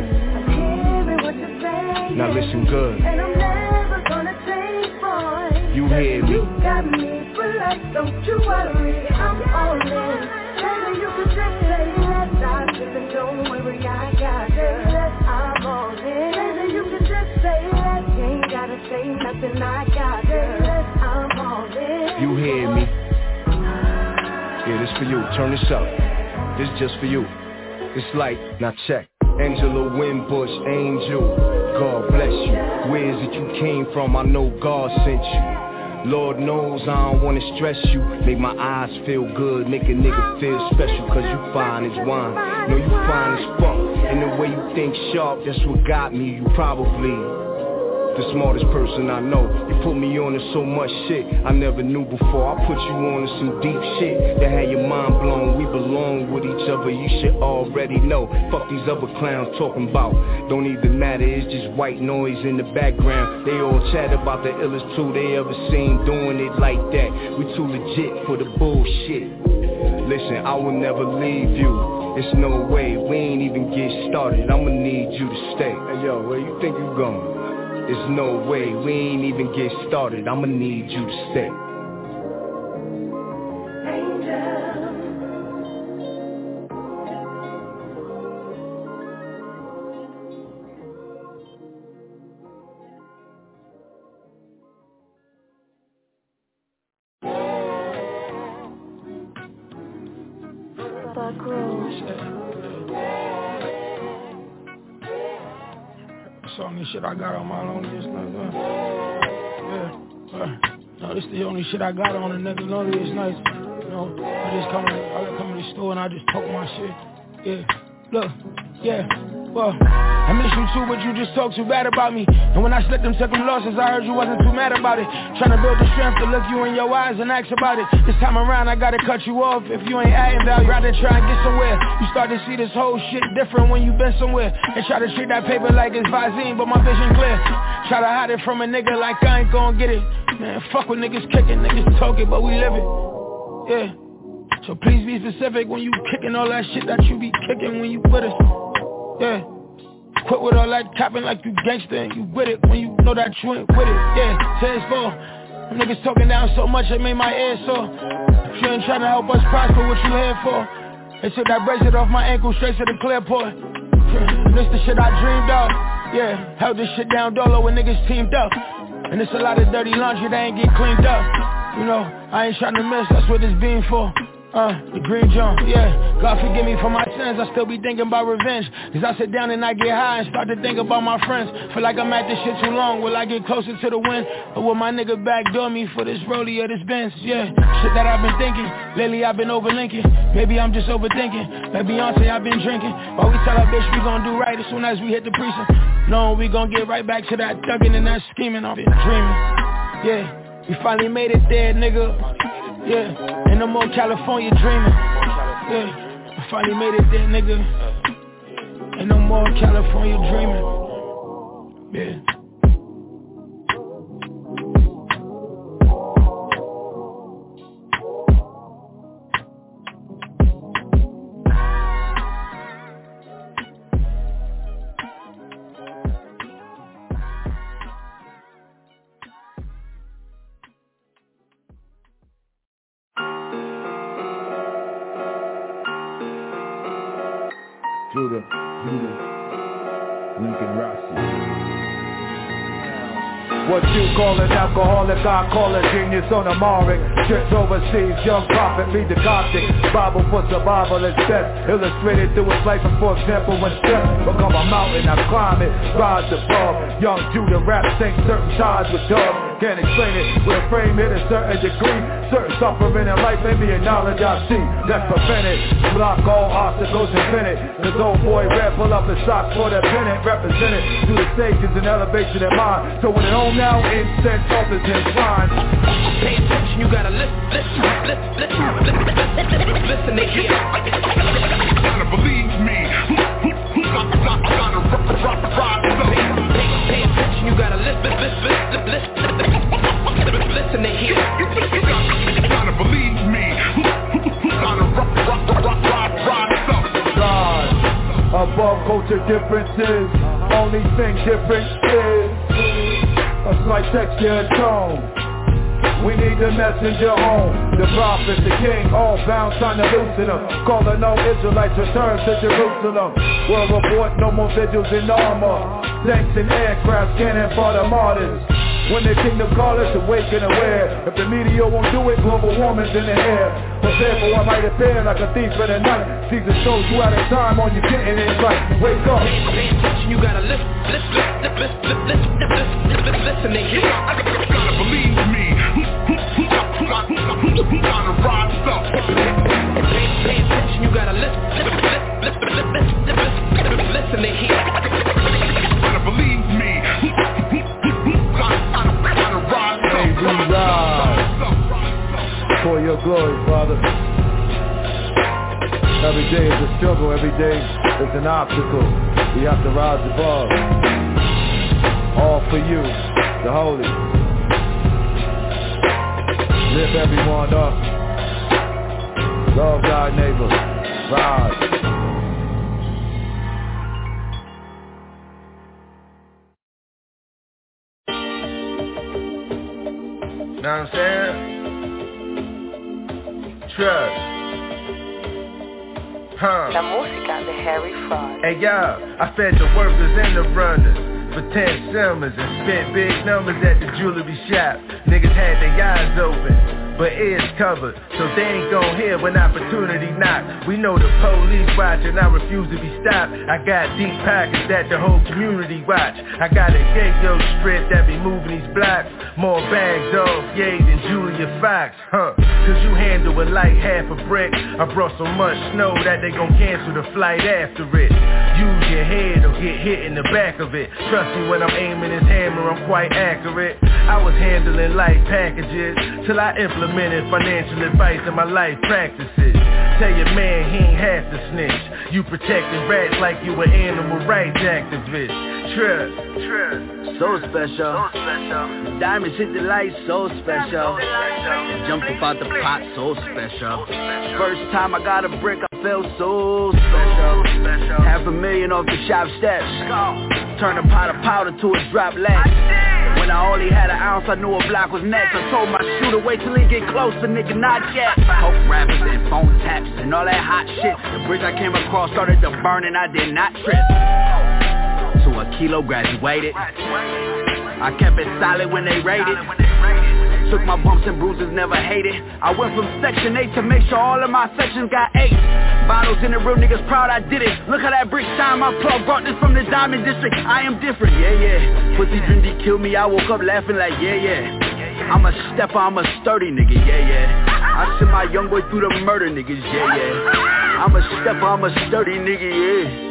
Now listen good. And I'm never gonna change, boy. You hear me? You got me for life, don't you worry. I'm all in. Baby, you can just say that. Stop tripping, don't worry, I got it. I'm all in. Baby, you can just say that. You ain't gotta say nothing, I got it. I'm all in. You hear me? Yeah, this for you. Turn this up. This just for you. It's like, now check. Angela Winbush, angel, God bless you. Where is it you came from? I know God sent you. Lord knows I don't wanna stress you. Make my eyes feel good, make a nigga feel special. Cause you fine as wine, know you fine as fuck. And the way you think sharp, that's what got me. You probably the smartest person I know. You put me on to so much shit I never knew before. I put you on to some deep shit that had your mind blown. We belong with each other, you should already know. Fuck these other clowns talking about, don't even matter, it's just white noise in the background. They all chat about the illest two they ever seen doing it like that. We too legit for the bullshit. Listen, I will never leave you. It's no way, we ain't even get started. I'ma need you to stay. Hey yo, where you think you going? There's no way, we ain't even get started. I'ma need you to stay. Only shit I got on my loneliest night, uh, yeah, uh, no, this the only shit I got on a nigga loneliest nights, you know, I just come, I come to the store and I just talk my shit, yeah, look, yeah, well, I miss you too, but you just talk too bad about me, and when I slipped them second losses, I heard you wasn't too mad about it, trying to build the strength to look you in your eyes and ask about it, this time around I gotta cut you off if you ain't adding value, rather try and get somewhere, you start to see this whole shit different when you been somewhere, and try to treat that paper like it's Visine, but my vision clear, try to hide it from a nigga like I ain't gon' get it, man, fuck with niggas kicking, niggas talking, but we live it, yeah, so please be specific when you kicking all that shit that you be kicking when you with us, yeah. Quit with all that capping like you gangster and you with it when you know that you ain't with it, yeah, say it's for them niggas talking down so much it made my ears sore. If you ain't trying to help us prosper, what you here for? They took that bracelet off my ankle straight to the clear port. This the shit I dreamed of, yeah, held this shit down dolo when niggas teamed up. And it's a lot of dirty laundry that ain't get cleaned up. You know, I ain't trying to miss, that's what this beam for. Uh, the green jump, yeah. God forgive me for my sins, I still be thinking about revenge. Cause I sit down and I get high and start to think about my friends. Feel like I'm at this shit too long, will I get closer to the wind? Or will my nigga backdoor me for this rollie or this Benz, yeah. Shit that I've been thinking, lately I've been overlinking. Maybe I'm just overthinking, like Beyonce I've been drinking. While we tell our bitch we gon' do right as soon as we hit the precinct. Knowing we gon' get right back to that thugging and that scheming. I've been dreaming, yeah. We finally made it there, nigga. Yeah, ain't no more California dreaming. Yeah, I finally made it there, nigga. Ain't no more California dreaming. Yeah. Judah, Judah, Lincoln Rossi. What you call an alcoholic, I call a genius on a Marek. Trips overseas, young prophet, lead the Coptic. Bible for survival is best, illustrated through his life. And for example, when steps become a mountain, I climb it, rise above. Young Judah rap sing certain ties with dogs. Can't explain it, with a frame hit a certain degree. Certain suffering in life, maybe a knowledge I see. That's prevented, block all obstacles infinite. Cause old boy Red pull up the socks for the pennant. Represented through the stages and elevation in mind. So when at home now, incense altars and shrines. Pay attention, you gotta listen, listen, listen, listen, listen, listen to hear. Gotta believe me, who's got the rock, gotta rock, rock, rock, pay attention, you gotta listen, listen, listen, listen, listen to hear. what your difference is. Only thing different is a slight texture and tone. We need the messenger home, the prophet, the king, all bound, trying to loosen them. Calling all Israelites, return to Jerusalem. World report, no more vigils in armor. Tanks and aircraft, cannon for the martyrs. When the kingdom call us, awake and aware. If the media won't do it, global warming's in the air. Prepare for what might appear like a thief in the night. Caesar shows you out of time on you getting it right. Wake up. Pay attention, you gotta listen, listen, listen, listen, listen, listen, listen, nigga. You gotta believe me. Who gotta rise up? Pay attention, you gotta listen, listen, listen, listen, listen, nigga. You gotta believe me. Hey, we rise for your glory, Father. Every day is a struggle, every day is an obstacle. We have to rise above. All for you, the holy. Lift everyone up. Love thy neighbor. Rise. Know what I'm saying? Trust. Huh. La música de Harry Fraud. Hey y'all, I fed the workers and the runners for ten summers and spent big numbers at the jewelry shop. Niggas had their eyes open, but ears covered, so they ain't gon' hear when opportunity knock. We know the police watch and I refuse to be stopped. I got deep pockets that the whole community watch. I got a Yayo strip that be moving these blocks. More bags off Ye than Julia Fox, huh? Cause you handle it like half a brick. I brought so much snow that they gon' cancel the flight after it. Use your head or get hit in the back of it. Trust me, when I'm aiming this hammer, I'm quite accurate. I was handling light packages till I implemented financial advice in my life practices. Tell your man he ain't have to snitch. You protecting rats like you an animal rights activist. Trust, trust. So special. So special. Diamonds hit the light, so special. Jumped up out the pot, so special. First time I got a brick, I felt so special. Half a million off the shop steps. Turn a pot of powder to a drop latch. When I only had an ounce, I knew a block was next. I told my shooter, wait till he get closer, nigga, not yet. Hope rappers and phone taps and all that hot shit. The bridge I came across started to burn and I did not trip. So a kilo graduated. I kept it solid when they raided. Took my bumps and bruises, never hated. I went from section eight to make sure all of my sections got eight. Bottles in the real niggas proud I did it. Look how that brick shine, my plug brought this from the Diamond District. I am different, yeah, yeah. Pussy Drindy killed me, I woke up laughing like, yeah, yeah. I'm a stepper, I'm a sturdy nigga, yeah, yeah. I sent my young boy through the murder niggas, yeah, yeah. I'm a stepper, I'm a sturdy nigga, yeah.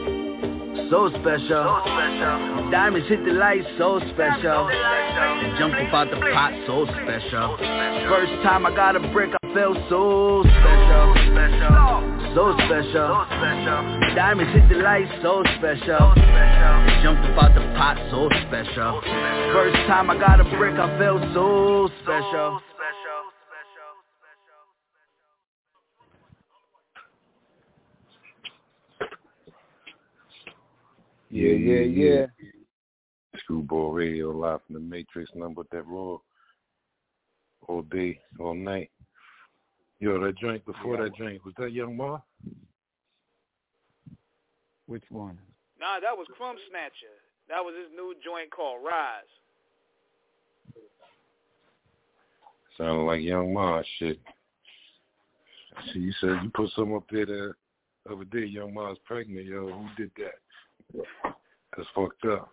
So special. So special. Diamonds hit the light, so special. Jumped up out the pot, so special. First time I got a brick, I felt so special. So special. Diamonds hit the light, so special. Jumped up out the pot, so special. First time I got a brick, I felt so special. Yeah, yeah, yeah. Screwball Radio live from the Matrix, number with that raw all day, all night. Yo, that joint before yeah. that joint, was that Young Ma? Which one? Nah, that was Crumb Snatcher. That was his new joint called Rise. Sounded like Young Ma shit. See, you said you put some up there the other day, Young Ma's pregnant, yo. Who did that? That's fucked up.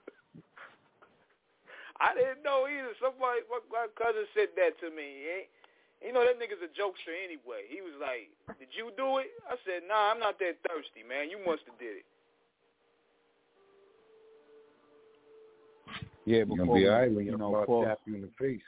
I didn't know either. Somebody, my, my cousin said that to me. You know, that nigga's a jokester anyway. He was like, did you do it? I said, nah, I'm not that thirsty, man. You must have did it. Yeah, before You're gonna we, be all right when you you know, know, before, tap you in the face.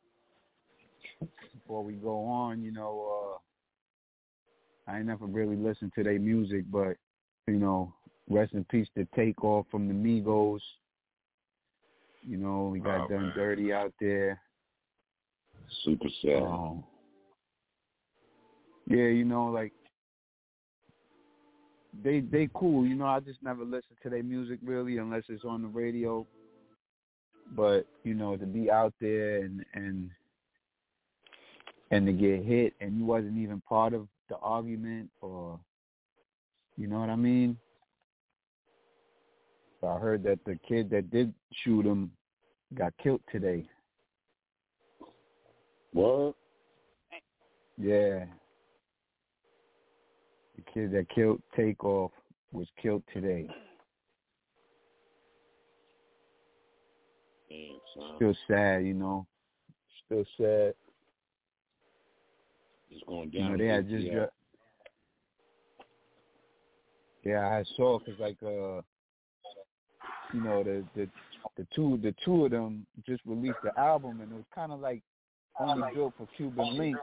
Before we go on, you know, uh, I ain't never really listened to their music, but, you know, rest in peace to Takeoff from the Migos. You know, we got oh, Done man. Dirty out there. Super sad. Um, yeah, you know, like, they they cool. You know, I just never listen to their music really unless it's on the radio. But you know, to be out there and and and to get hit, and you wasn't even part of the argument, or you know what I mean. So I heard that the kid that did shoot him got killed today. What? Yeah. The kid that killed Takeoff was killed today. Damn, son. Still sad, you know. Still sad. It's going down. You know, they had just... yeah. Dra- yeah, I saw because, like, uh, you know, the, the the two the two of them just released the album, and it was kind of like only built for Cuban Link,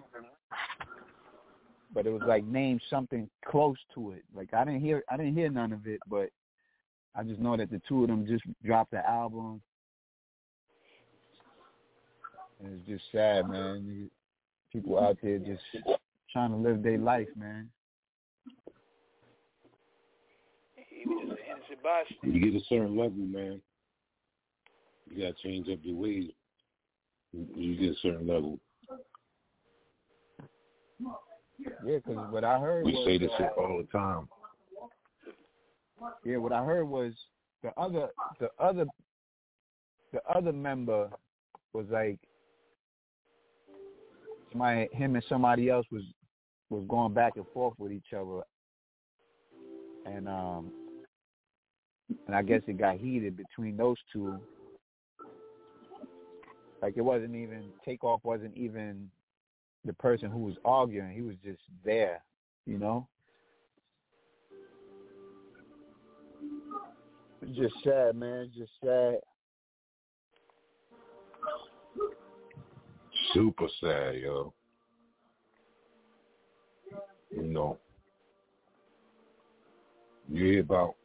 but it was like named something close to it. Like I didn't hear I didn't hear none of it, but I just know that the two of them just dropped the album, and it's just sad, man. People out there just trying to live their life, man. You get a certain level, man. You gotta change up your ways. You get a certain level. Yeah, because what I heard we was... say this shit all the time. Yeah, what I heard was the other, the other, the other member was like, my him and somebody else was was going back and forth with each other, and um, and I guess it got heated between those two. Like it wasn't even Takeoff wasn't even the person who was arguing. He was just there, you know. It's just sad, man. It's just sad. Super sad, yo. You know, you hear about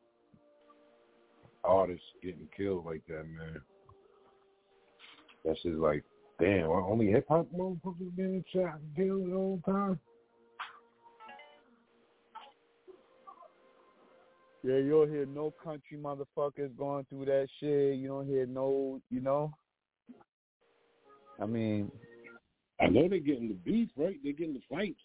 artists getting killed like that, man. That's just like, damn, only hip hop motherfuckers getting shot and killed all the time. Yeah, you don't hear no country motherfuckers going through that shit. You don't hear no, you know. I mean, I know they're getting the beef, right? They're getting the fights.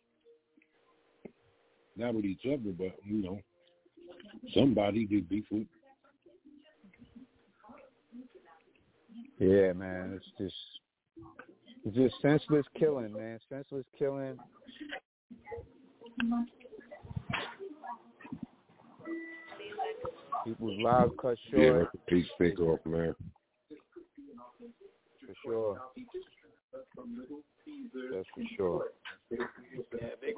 Not with each other, but, you know, somebody get beef with. Yeah, man, it's just, it's just senseless killing, man. Senseless killing. People's lives cut short. Yeah, that's a peace take off, man. For sure. That's for sure. Yeah, big.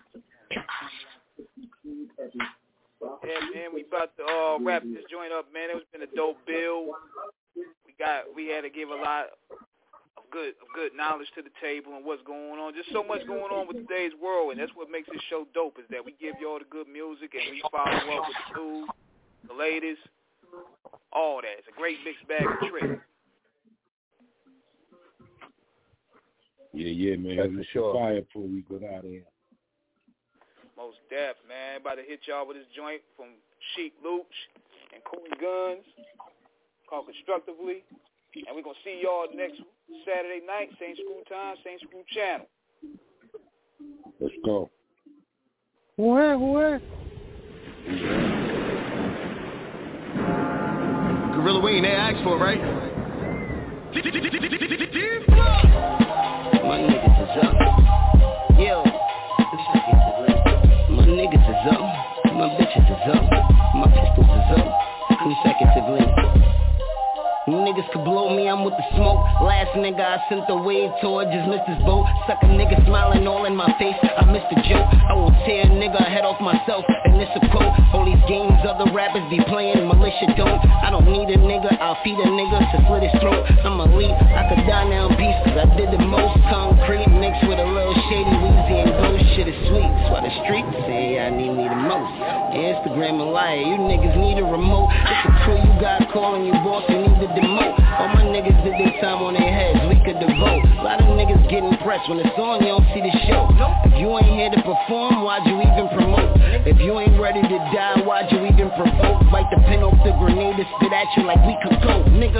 Yeah, man, we about to uh, wrap this joint up, man. It's been a dope bill. We got, we had to give a lot of good, of good knowledge to the table and what's going on. Just so much going on with today's world, and that's what makes this show dope. Is that we give y'all the good music and we follow up with the news, the latest, all that. It's a great mixed bag of tricks. Yeah, yeah, man. That's it's for sure. Fire before we go out there. Most def, man. About to hit y'all with this joint from Sheik Louch and Cool Guns called Constructively. And we're going to see y'all next Saturday night, same school time, same school channel. Let's go. Where, where? Gorilla Wayne, they asked for it, right? My niggas is up. Yo, my niggas is up. My bitches is up. My pistols is up. Consecutively. Niggas could blow me, I'm with the smoke. Last nigga I sent the wave toward, just missed his boat. Suck a nigga smiling all in my face, I missed the joke. I will tear a nigga head off myself, and this a quote. All these games other rappers be playing, militia don't. I don't need a nigga, I'll feed a nigga to slit his throat. I'm elite, I could die now in peace, cause I did the most. Concrete mixed with a little shady Weezy and ghost. Shit is sweet, that's why the streets say I need me the most. Instagram a liar, you niggas need a remote. It's a crew you got calling you boss, you need to demote. All my niggas did their time on their heads, we could devote. A lot of niggas getting pressed press. When it's on, you don't see the show. If you ain't here to perform, why'd you even promote? If you ain't ready to die, why'd you even provoke? Bite the pin off the grenade and spit at you like we could go, nigga.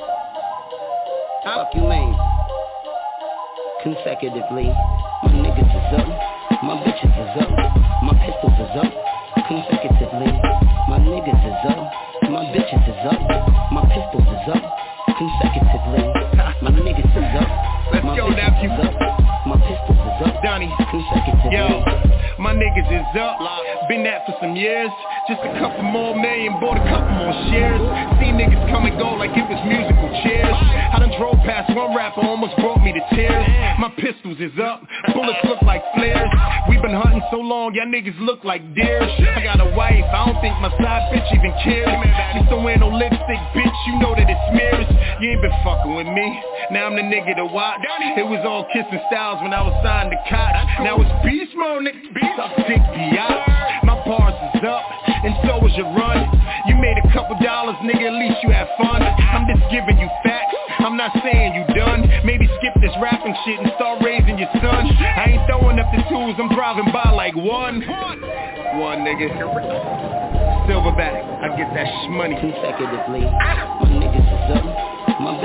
Fuck you, man. Consecutively, my niggas is up, my bitches is up, my pistols is up. Consecutively, my niggas is up, my bitches is up, my pistols is up. Consecutively, my niggas is up, Let's my go, bitches nephew. is up, my pistols is up. Donnie, consecutively. yo, my niggas is up, been that for some years. Just a couple more million, bought a couple more shares. See niggas come and go like it was musical chairs. I done drove past one rapper, almost brought me to tears. My pistols is up, bullets look like flares. We been hunting so long, y'all niggas look like deers. I got a wife, I don't think my side bitch even cares. Just don't wear no lipstick, bitch, you know that it smears. You ain't been fucking with me, now I'm the nigga to watch. It was all kissing styles when I was signed to Koch. Now it's beast mode, nigga, suck dick biatch. My bars is up, and so is your run. You made a couple dollars, nigga, at least you had fun. I'm just giving you facts, I'm not saying you done. Maybe skip this rapping shit and start raising your son. I ain't throwing up the tools, I'm driving by like one. One, nigga. Silverback, I get that sh- money. Consecutively, my niggas is up, my